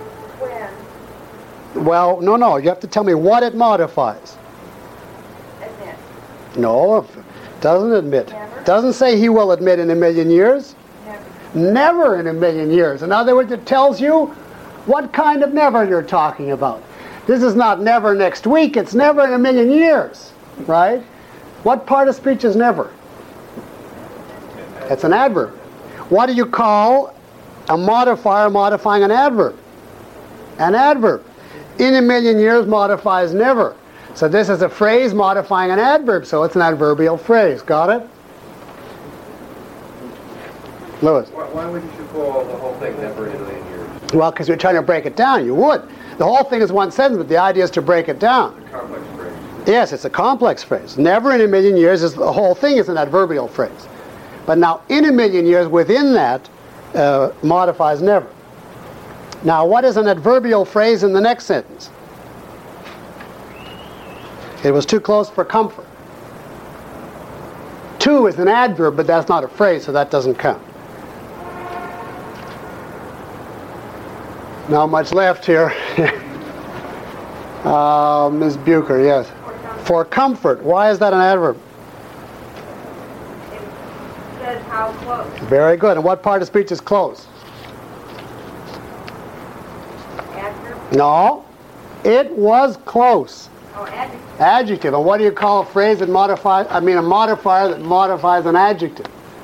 Speaker 1: When? Well, no, you have to tell me what it modifies.
Speaker 5: Admit.
Speaker 1: No, it doesn't admit.
Speaker 5: Never?
Speaker 1: Doesn't say he will admit in a million years.
Speaker 5: Never.
Speaker 1: Never in a million years. In other words, it tells you what kind of never you're talking about. This is not never next week, it's never in a million years, right? What part of speech is never? It's an adverb. What do you call a modifier modifying an adverb? An adverb. In a million years modifies never. So this is a phrase modifying an adverb, so it's an adverbial phrase. Got it? Lewis.
Speaker 4: Why wouldn't you call the whole thing never in a million years?
Speaker 1: Well, because you're trying to break it down. You would. The whole thing is one sentence, but the idea is to break it down.
Speaker 4: A complex phrase.
Speaker 1: Yes, it's a complex phrase. Never in a million years is the whole thing is an adverbial phrase. But now, in a million years, within that, modifies never. Now, what is an adverbial phrase in the next sentence? It was too close for comfort. To is an adverb, but that's not a phrase, so that doesn't count. Not much left here. Ms. Bucher, yes. For comfort. Why is that an adverb?
Speaker 5: It says how close.
Speaker 1: Very good. And what part of speech is close?
Speaker 5: Adverb?
Speaker 1: No. It was close.
Speaker 5: Oh, adjective.
Speaker 1: Adjective. And what do you call a phrase that modifies, a modifier that modifies an adjective?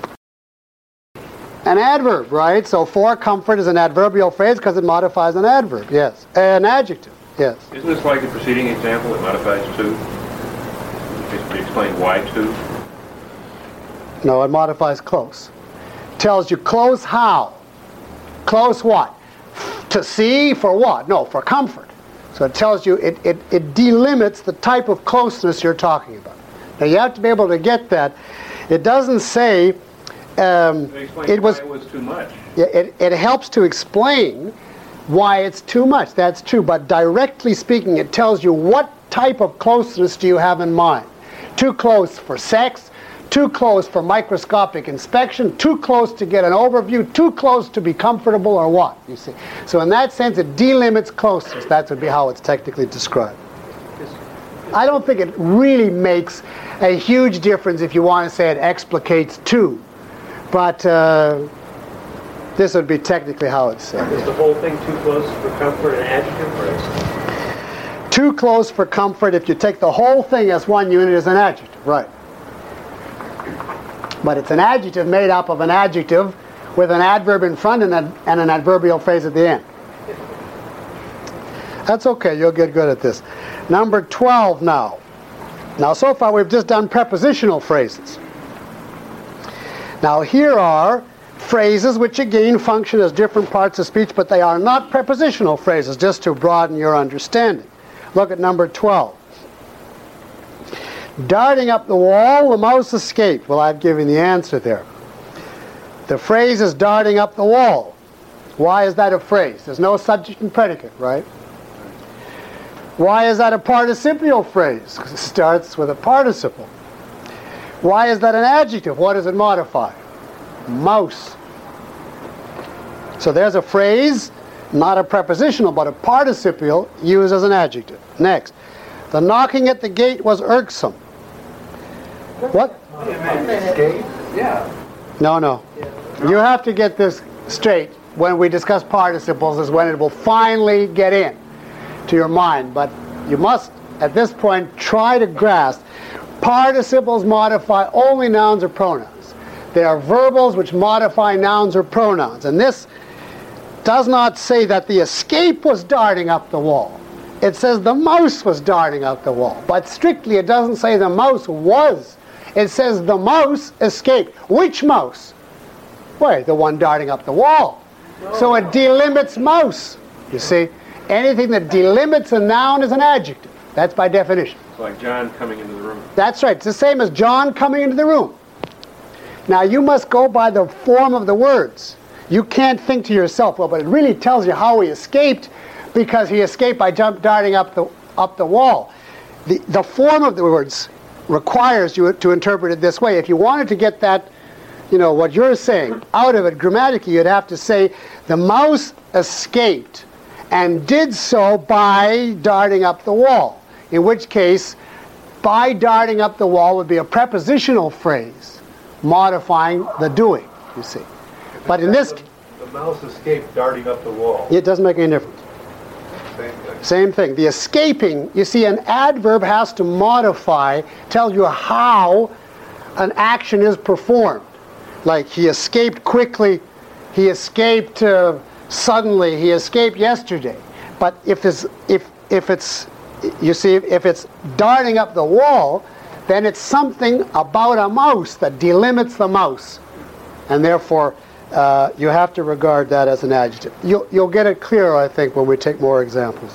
Speaker 1: An adverb, right? So for comfort is an adverbial phrase because it modifies an adverb, yes. An adjective, yes.
Speaker 8: Isn't this like the preceding example that modifies to? Can you explain why to?
Speaker 1: No, it modifies close. Tells you close how? Close what? To see for what? No, for comfort. So it tells you, it delimits the type of closeness you're talking about. Now you have to be able to get that. It doesn't say
Speaker 8: it was too much.
Speaker 1: Yeah, it helps to explain why it's too much. That's true. But directly speaking, it tells you what type of closeness do you have in mind. Too close for sex, too close for microscopic inspection, too close to get an overview, too close to be comfortable, or what, you see. So in that sense, it delimits closeness. That would be how it's technically described. I don't think it really makes a huge difference if you want to say it explicates to. But this would be technically how it's said.
Speaker 2: Is the whole thing too close for comfort an adjective phrase?
Speaker 1: Too close for comfort, if you take the whole thing as one unit, is an adjective, right. But it's an adjective made up of an adjective with an adverb in front and an adverbial phrase at the end. That's okay, you'll get good at this. Number 12 now. Now so far we've just done prepositional phrases. Now here are phrases which again function as different parts of speech, but they are not prepositional phrases, just to broaden your understanding. Look at number 12. Darting up the wall, the mouse escaped. Well, I've given the answer there. The phrase is darting up the wall. Why is that a phrase? There's no subject and predicate, right? Why is that a participial phrase? Because it starts with a participle. Why is that an adjective? What does it modify? Mouse. So there's a phrase, not a prepositional, but a participial used as an adjective. Next. The knocking at the gate was irksome. What?
Speaker 3: Escape?
Speaker 6: Yeah.
Speaker 1: No. You have to get this straight. When we discuss participles is when it will finally get in to your mind. But you must, at this point, try to grasp participles modify only nouns or pronouns. They are verbals which modify nouns or pronouns. And this does not say that the escape was darting up the wall. It says the mouse was darting up the wall. But strictly it doesn't say the mouse was. It says the mouse escaped. Which mouse? Why, the one darting up the wall. So it delimits mouse. You see, anything that delimits a noun is an adjective. That's by definition.
Speaker 8: It's like John coming into the room.
Speaker 1: That's right. It's the same as John coming into the room. Now you must go by the form of the words. You can't think to yourself, well, but it really tells you how he escaped, because he escaped by darting up the wall. The form of the words requires you to interpret it this way. If you wanted to get that, what you're saying out of it grammatically, you'd have to say the mouse escaped and did so by darting up the wall. In which case, by darting up the wall would be a prepositional phrase modifying the doing, you see. But in this...
Speaker 3: The mouse escaped darting up the wall.
Speaker 1: It doesn't make any difference.
Speaker 3: Same thing.
Speaker 1: Same thing. The escaping, you see, an adverb has to modify, tell you how an action is performed. Like he escaped quickly, he escaped suddenly, he escaped yesterday. But if it's darting up the wall, then it's something about a mouse that delimits the mouse. And therefore, you have to regard that as an adjective. You'll get it clearer, I think, when we take more examples.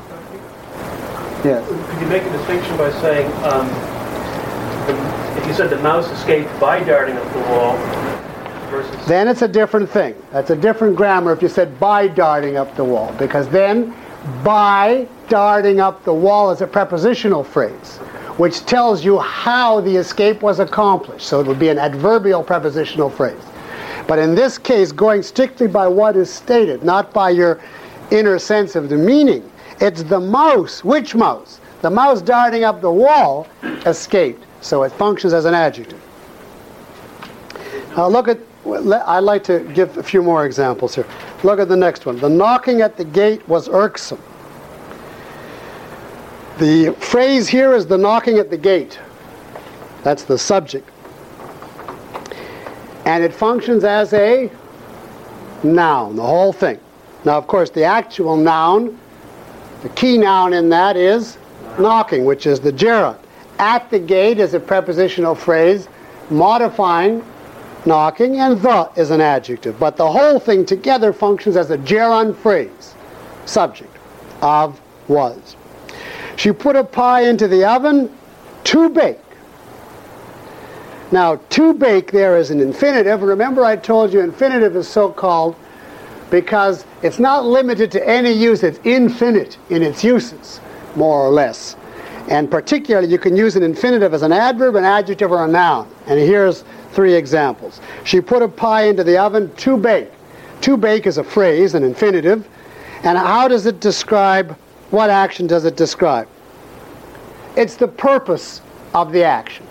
Speaker 1: Yes.
Speaker 2: Could you make a distinction by saying, if you said the mouse escaped by darting up the wall, versus...
Speaker 1: Then it's a different thing. That's a different grammar if you said by darting up the wall, because then by darting up the wall is a prepositional phrase, which tells you how the escape was accomplished. So it would be an adverbial prepositional phrase. But in this case, going strictly by what is stated, not by your inner sense of the meaning, it's the mouse. Which mouse? The mouse darting up the wall escaped. So it functions as an adjective. Now look at, I'd like to give a few more examples here. Look at the next one. The knocking at the gate was irksome. The phrase here is the knocking at the gate. That's the subject. And it functions as a noun, the whole thing. Now, of course, the actual noun, the key noun in that is knocking, which is the gerund. At the gate is a prepositional phrase modifying knocking, and the is an adjective. But the whole thing together functions as a gerund phrase, subject of was. She put a pie into the oven to bake. Now, to bake there is an infinitive. Remember I told you infinitive is so called because it's not limited to any use. It's infinite in its uses, more or less. And particularly, you can use an infinitive as an adverb, an adjective, or a noun. And here's 3 examples. She put a pie into the oven to bake. To bake is a phrase, an infinitive. And how does it describe, what action does it describe? It's the purpose of the action.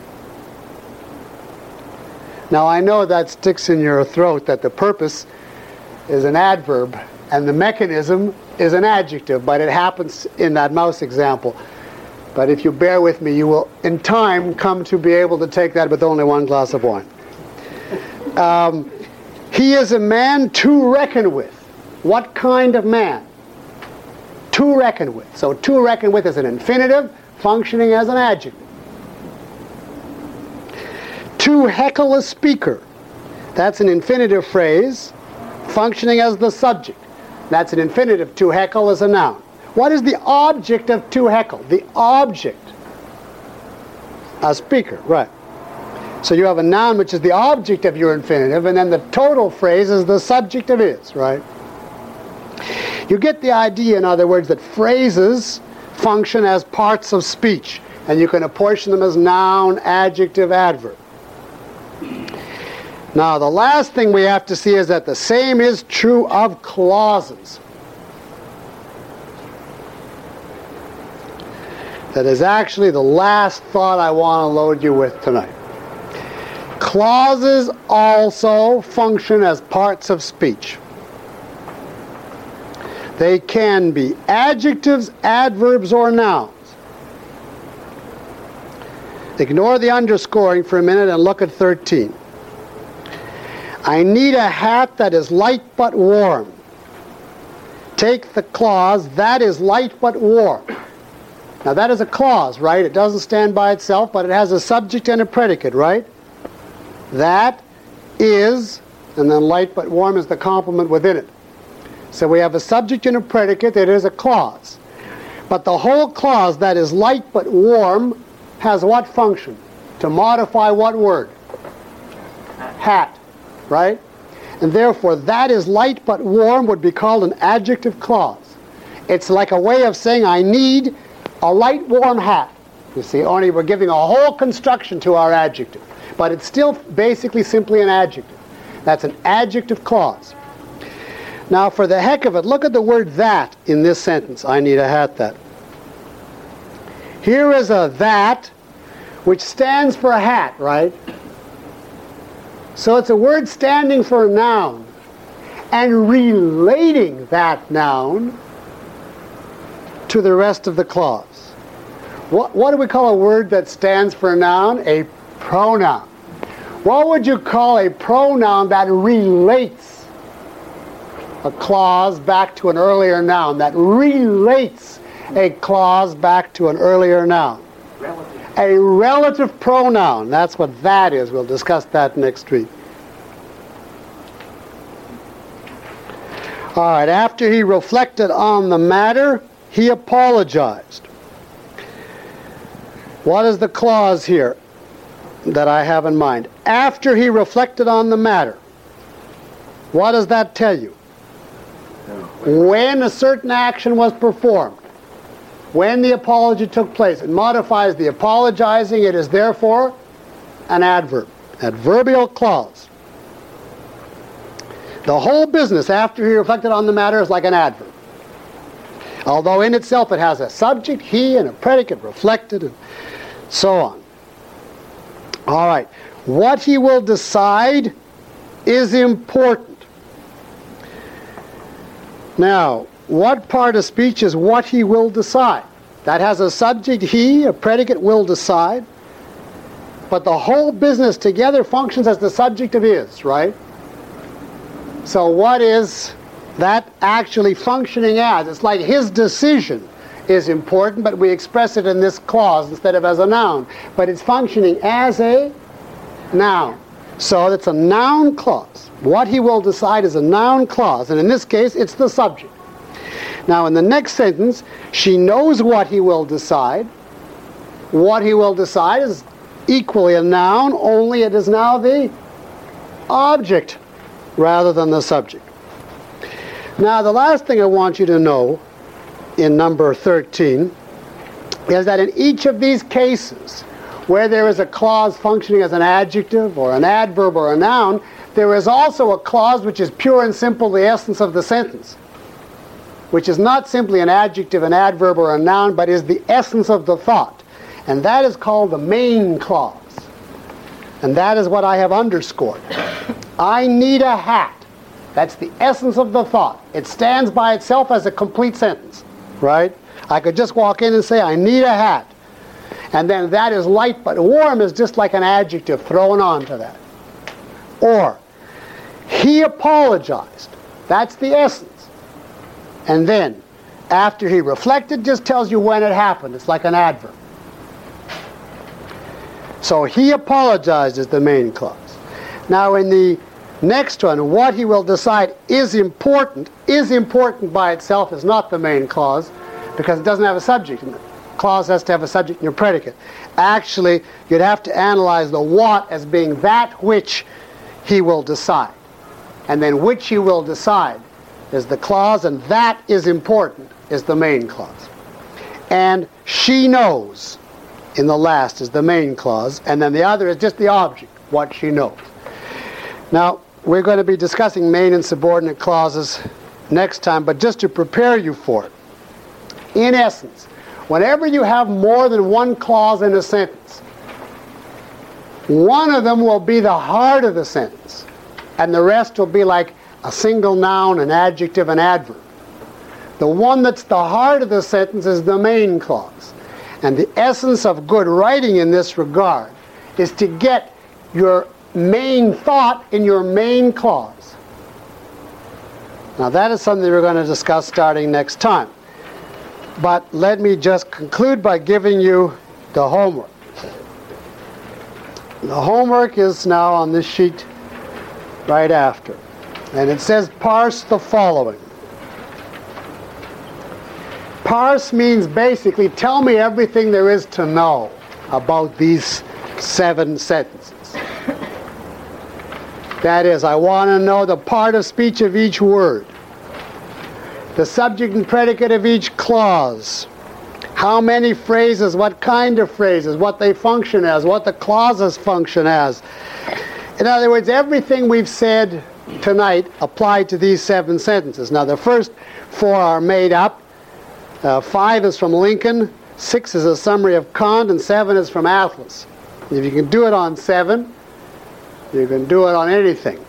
Speaker 1: Now, I know that sticks in your throat that the purpose is an adverb and the mechanism is an adjective, but it happens in that mouse example. But if you bear with me, you will in time come to be able to take that with only 1 glass of wine. He is a man to reckon with. What kind of man? To to reckon with. So to reckon with is an infinitive functioning as an adjective. To heckle a speaker. That's an infinitive phrase functioning as the subject. That's an infinitive. To heckle is a noun. What is the object of to heckle? The object. A speaker, right. So you have a noun which is the object of your infinitive, and then the total phrase is the subject of is, right? You get the idea, in other words, that phrases function as parts of speech, and you can apportion them as noun, adjective, adverb. Now, the last thing we have to see is that the same is true of clauses. That is actually the last thought I want to load you with tonight. Clauses also function as parts of speech. They can be adjectives, adverbs, or nouns. Ignore the underscoring for a minute and look at 13. I need a hat that is light but warm. Take the clause, that is light but warm. Now that is a clause, right? It doesn't stand by itself, but it has a subject and a predicate, right? That is, and then light but warm is the complement within it. So we have a subject and a predicate. It is a clause. But the whole clause, that is light but warm, has what function? To modify what word? Hat, right? And therefore, that is light but warm would be called an adjective clause. It's like a way of saying I need a light warm hat. You see, only we're giving a whole construction to our adjective. But it's still basically simply an adjective. That's an adjective clause. Now, for the heck of it, look at the word that in this sentence. I need a hat that. Here is a that, which stands for a hat, right? So it's a word standing for a noun and relating that noun to the rest of the clause. What do we call a word that stands for a noun? A pronoun. What would you call a pronoun that relates a clause back to an earlier noun? That relates a clause back to an earlier noun.
Speaker 2: Relative.
Speaker 1: A relative pronoun. That's what that is. We'll discuss that next week. All right, after he reflected on the matter, he apologized. What is the clause here that I have in mind? After he reflected on the matter. What does that tell you? When a certain action was performed. When the apology took place. It modifies the apologizing. It is therefore an adverb. Adverbial clause. The whole business after he reflected on the matter is like an adverb. Although in itself it has a subject, he, and a predicate, reflected, and so on. All right. What he will decide is important. Now, what part of speech is what he will decide? That has a subject, he, a predicate, will decide. But the whole business together functions as the subject of is, right? So what is that actually functioning as? It's like his decision is important, but we express it in this clause instead of as a noun. But it's functioning as a noun. So it's a noun clause. What he will decide is a noun clause, and in this case, it's the subject. Now, in the next sentence, she knows what he will decide. What he will decide is equally a noun, only it is now the object rather than the subject. Now, the last thing I want you to know in number 13 is that in each of these cases where there is a clause functioning as an adjective or an adverb or a noun, there is also a clause which is pure and simple the essence of the sentence, which is not simply an adjective, an adverb, or a noun, but is the essence of the thought. And that is called the main clause. And that is what I have underscored. I need a hat. That's the essence of the thought. It stands by itself as a complete sentence, right? I could just walk in and say, I need a hat. And then that is light but warm is just like an adjective thrown onto that. Or, he apologized. That's the essence. And then, After he reflected just tells you when it happened. It's like an adverb. So he apologized is the main clause. Now in the next one, what he will decide is important by itself is not the main clause because it doesn't have a subject in it. Clause has to have a subject and a predicate. Actually, you'd have to analyze the what as being that which he will decide. And then which he will decide is the clause, and that is important is the main clause. And she knows in the last is the main clause, and then the other is just the object, what she knows. Now, we're going to be discussing main and subordinate clauses next time, but just to prepare you for it. In essence, whenever you have more than one clause in a sentence, one of them will be the heart of the sentence, and the rest will be like a single noun, an adjective, an adverb. The one that's the heart of the sentence is the main clause. And the essence of good writing in this regard is to get your main thought in your main clause. Now that is something we're going to discuss starting next time. But let me just conclude by giving you the homework. The homework is now on this sheet right after. And it says parse the following. Parse means basically tell me everything there is to know about these 7 sentences. That is, I want to know the part of speech of each word, the subject and predicate of each clause, how many phrases, what kind of phrases, what they function as, what the clauses function as. In other words, everything we've said tonight applied to these 7 sentences. Now the first 4 are made up. 5 is from Lincoln, 6 is a summary of Kant, and 7 is from Atlas. If you can do it on 7, you can do it on anything.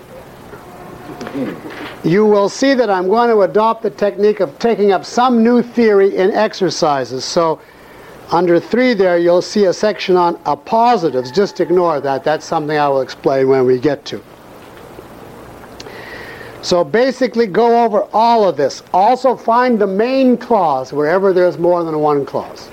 Speaker 1: You will see that I'm going to adopt the technique of taking up some new theory in exercises. So under 3 there, you'll see a section on appositives. Just ignore that. That's something I will explain when we get to. So basically go over all of this. Also find the main clause wherever there's more than one clause.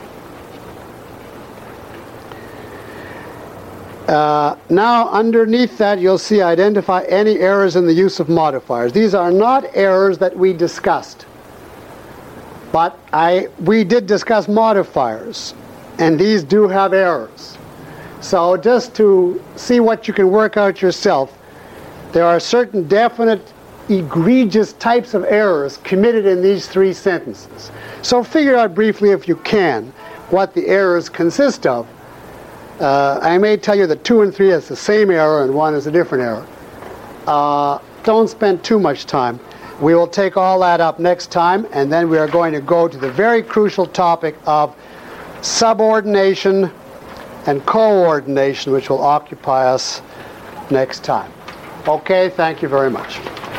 Speaker 1: Now underneath that you'll see identify any errors in the use of modifiers. These are not errors that we discussed. But we did discuss modifiers, and these do have errors. So just to see what you can work out yourself, there are certain definite, egregious types of errors committed in these 3 sentences. So figure out briefly, if you can, what the errors consist of. I may tell you that 2 and 3 is the same error and 1 is a different error. Don't spend too much time. We will take all that up next time, and then we are going to go to the very crucial topic of subordination and coordination, which will occupy us next time. Okay, thank you very much.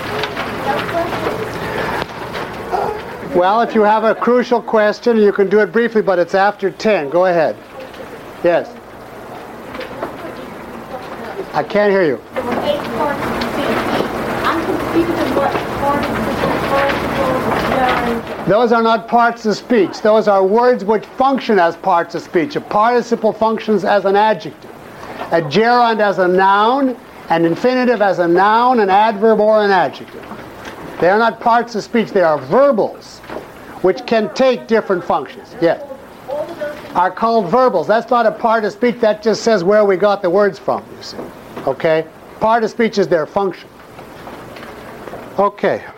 Speaker 1: Well, if you have a crucial question, you can do it briefly, but it's after 10. Go ahead. Yes. I can't hear you. Those are not parts of speech. Those are words which function as parts of speech. A participle functions as an adjective, a gerund as a noun, an infinitive as a noun, an adverb, or an adjective. They are not parts of speech. They are verbals, which can take different functions. Yes. Are called verbals. That's not a part of speech. That just says where we got the words from, you see. Okay? Part of speech is their function. Okay.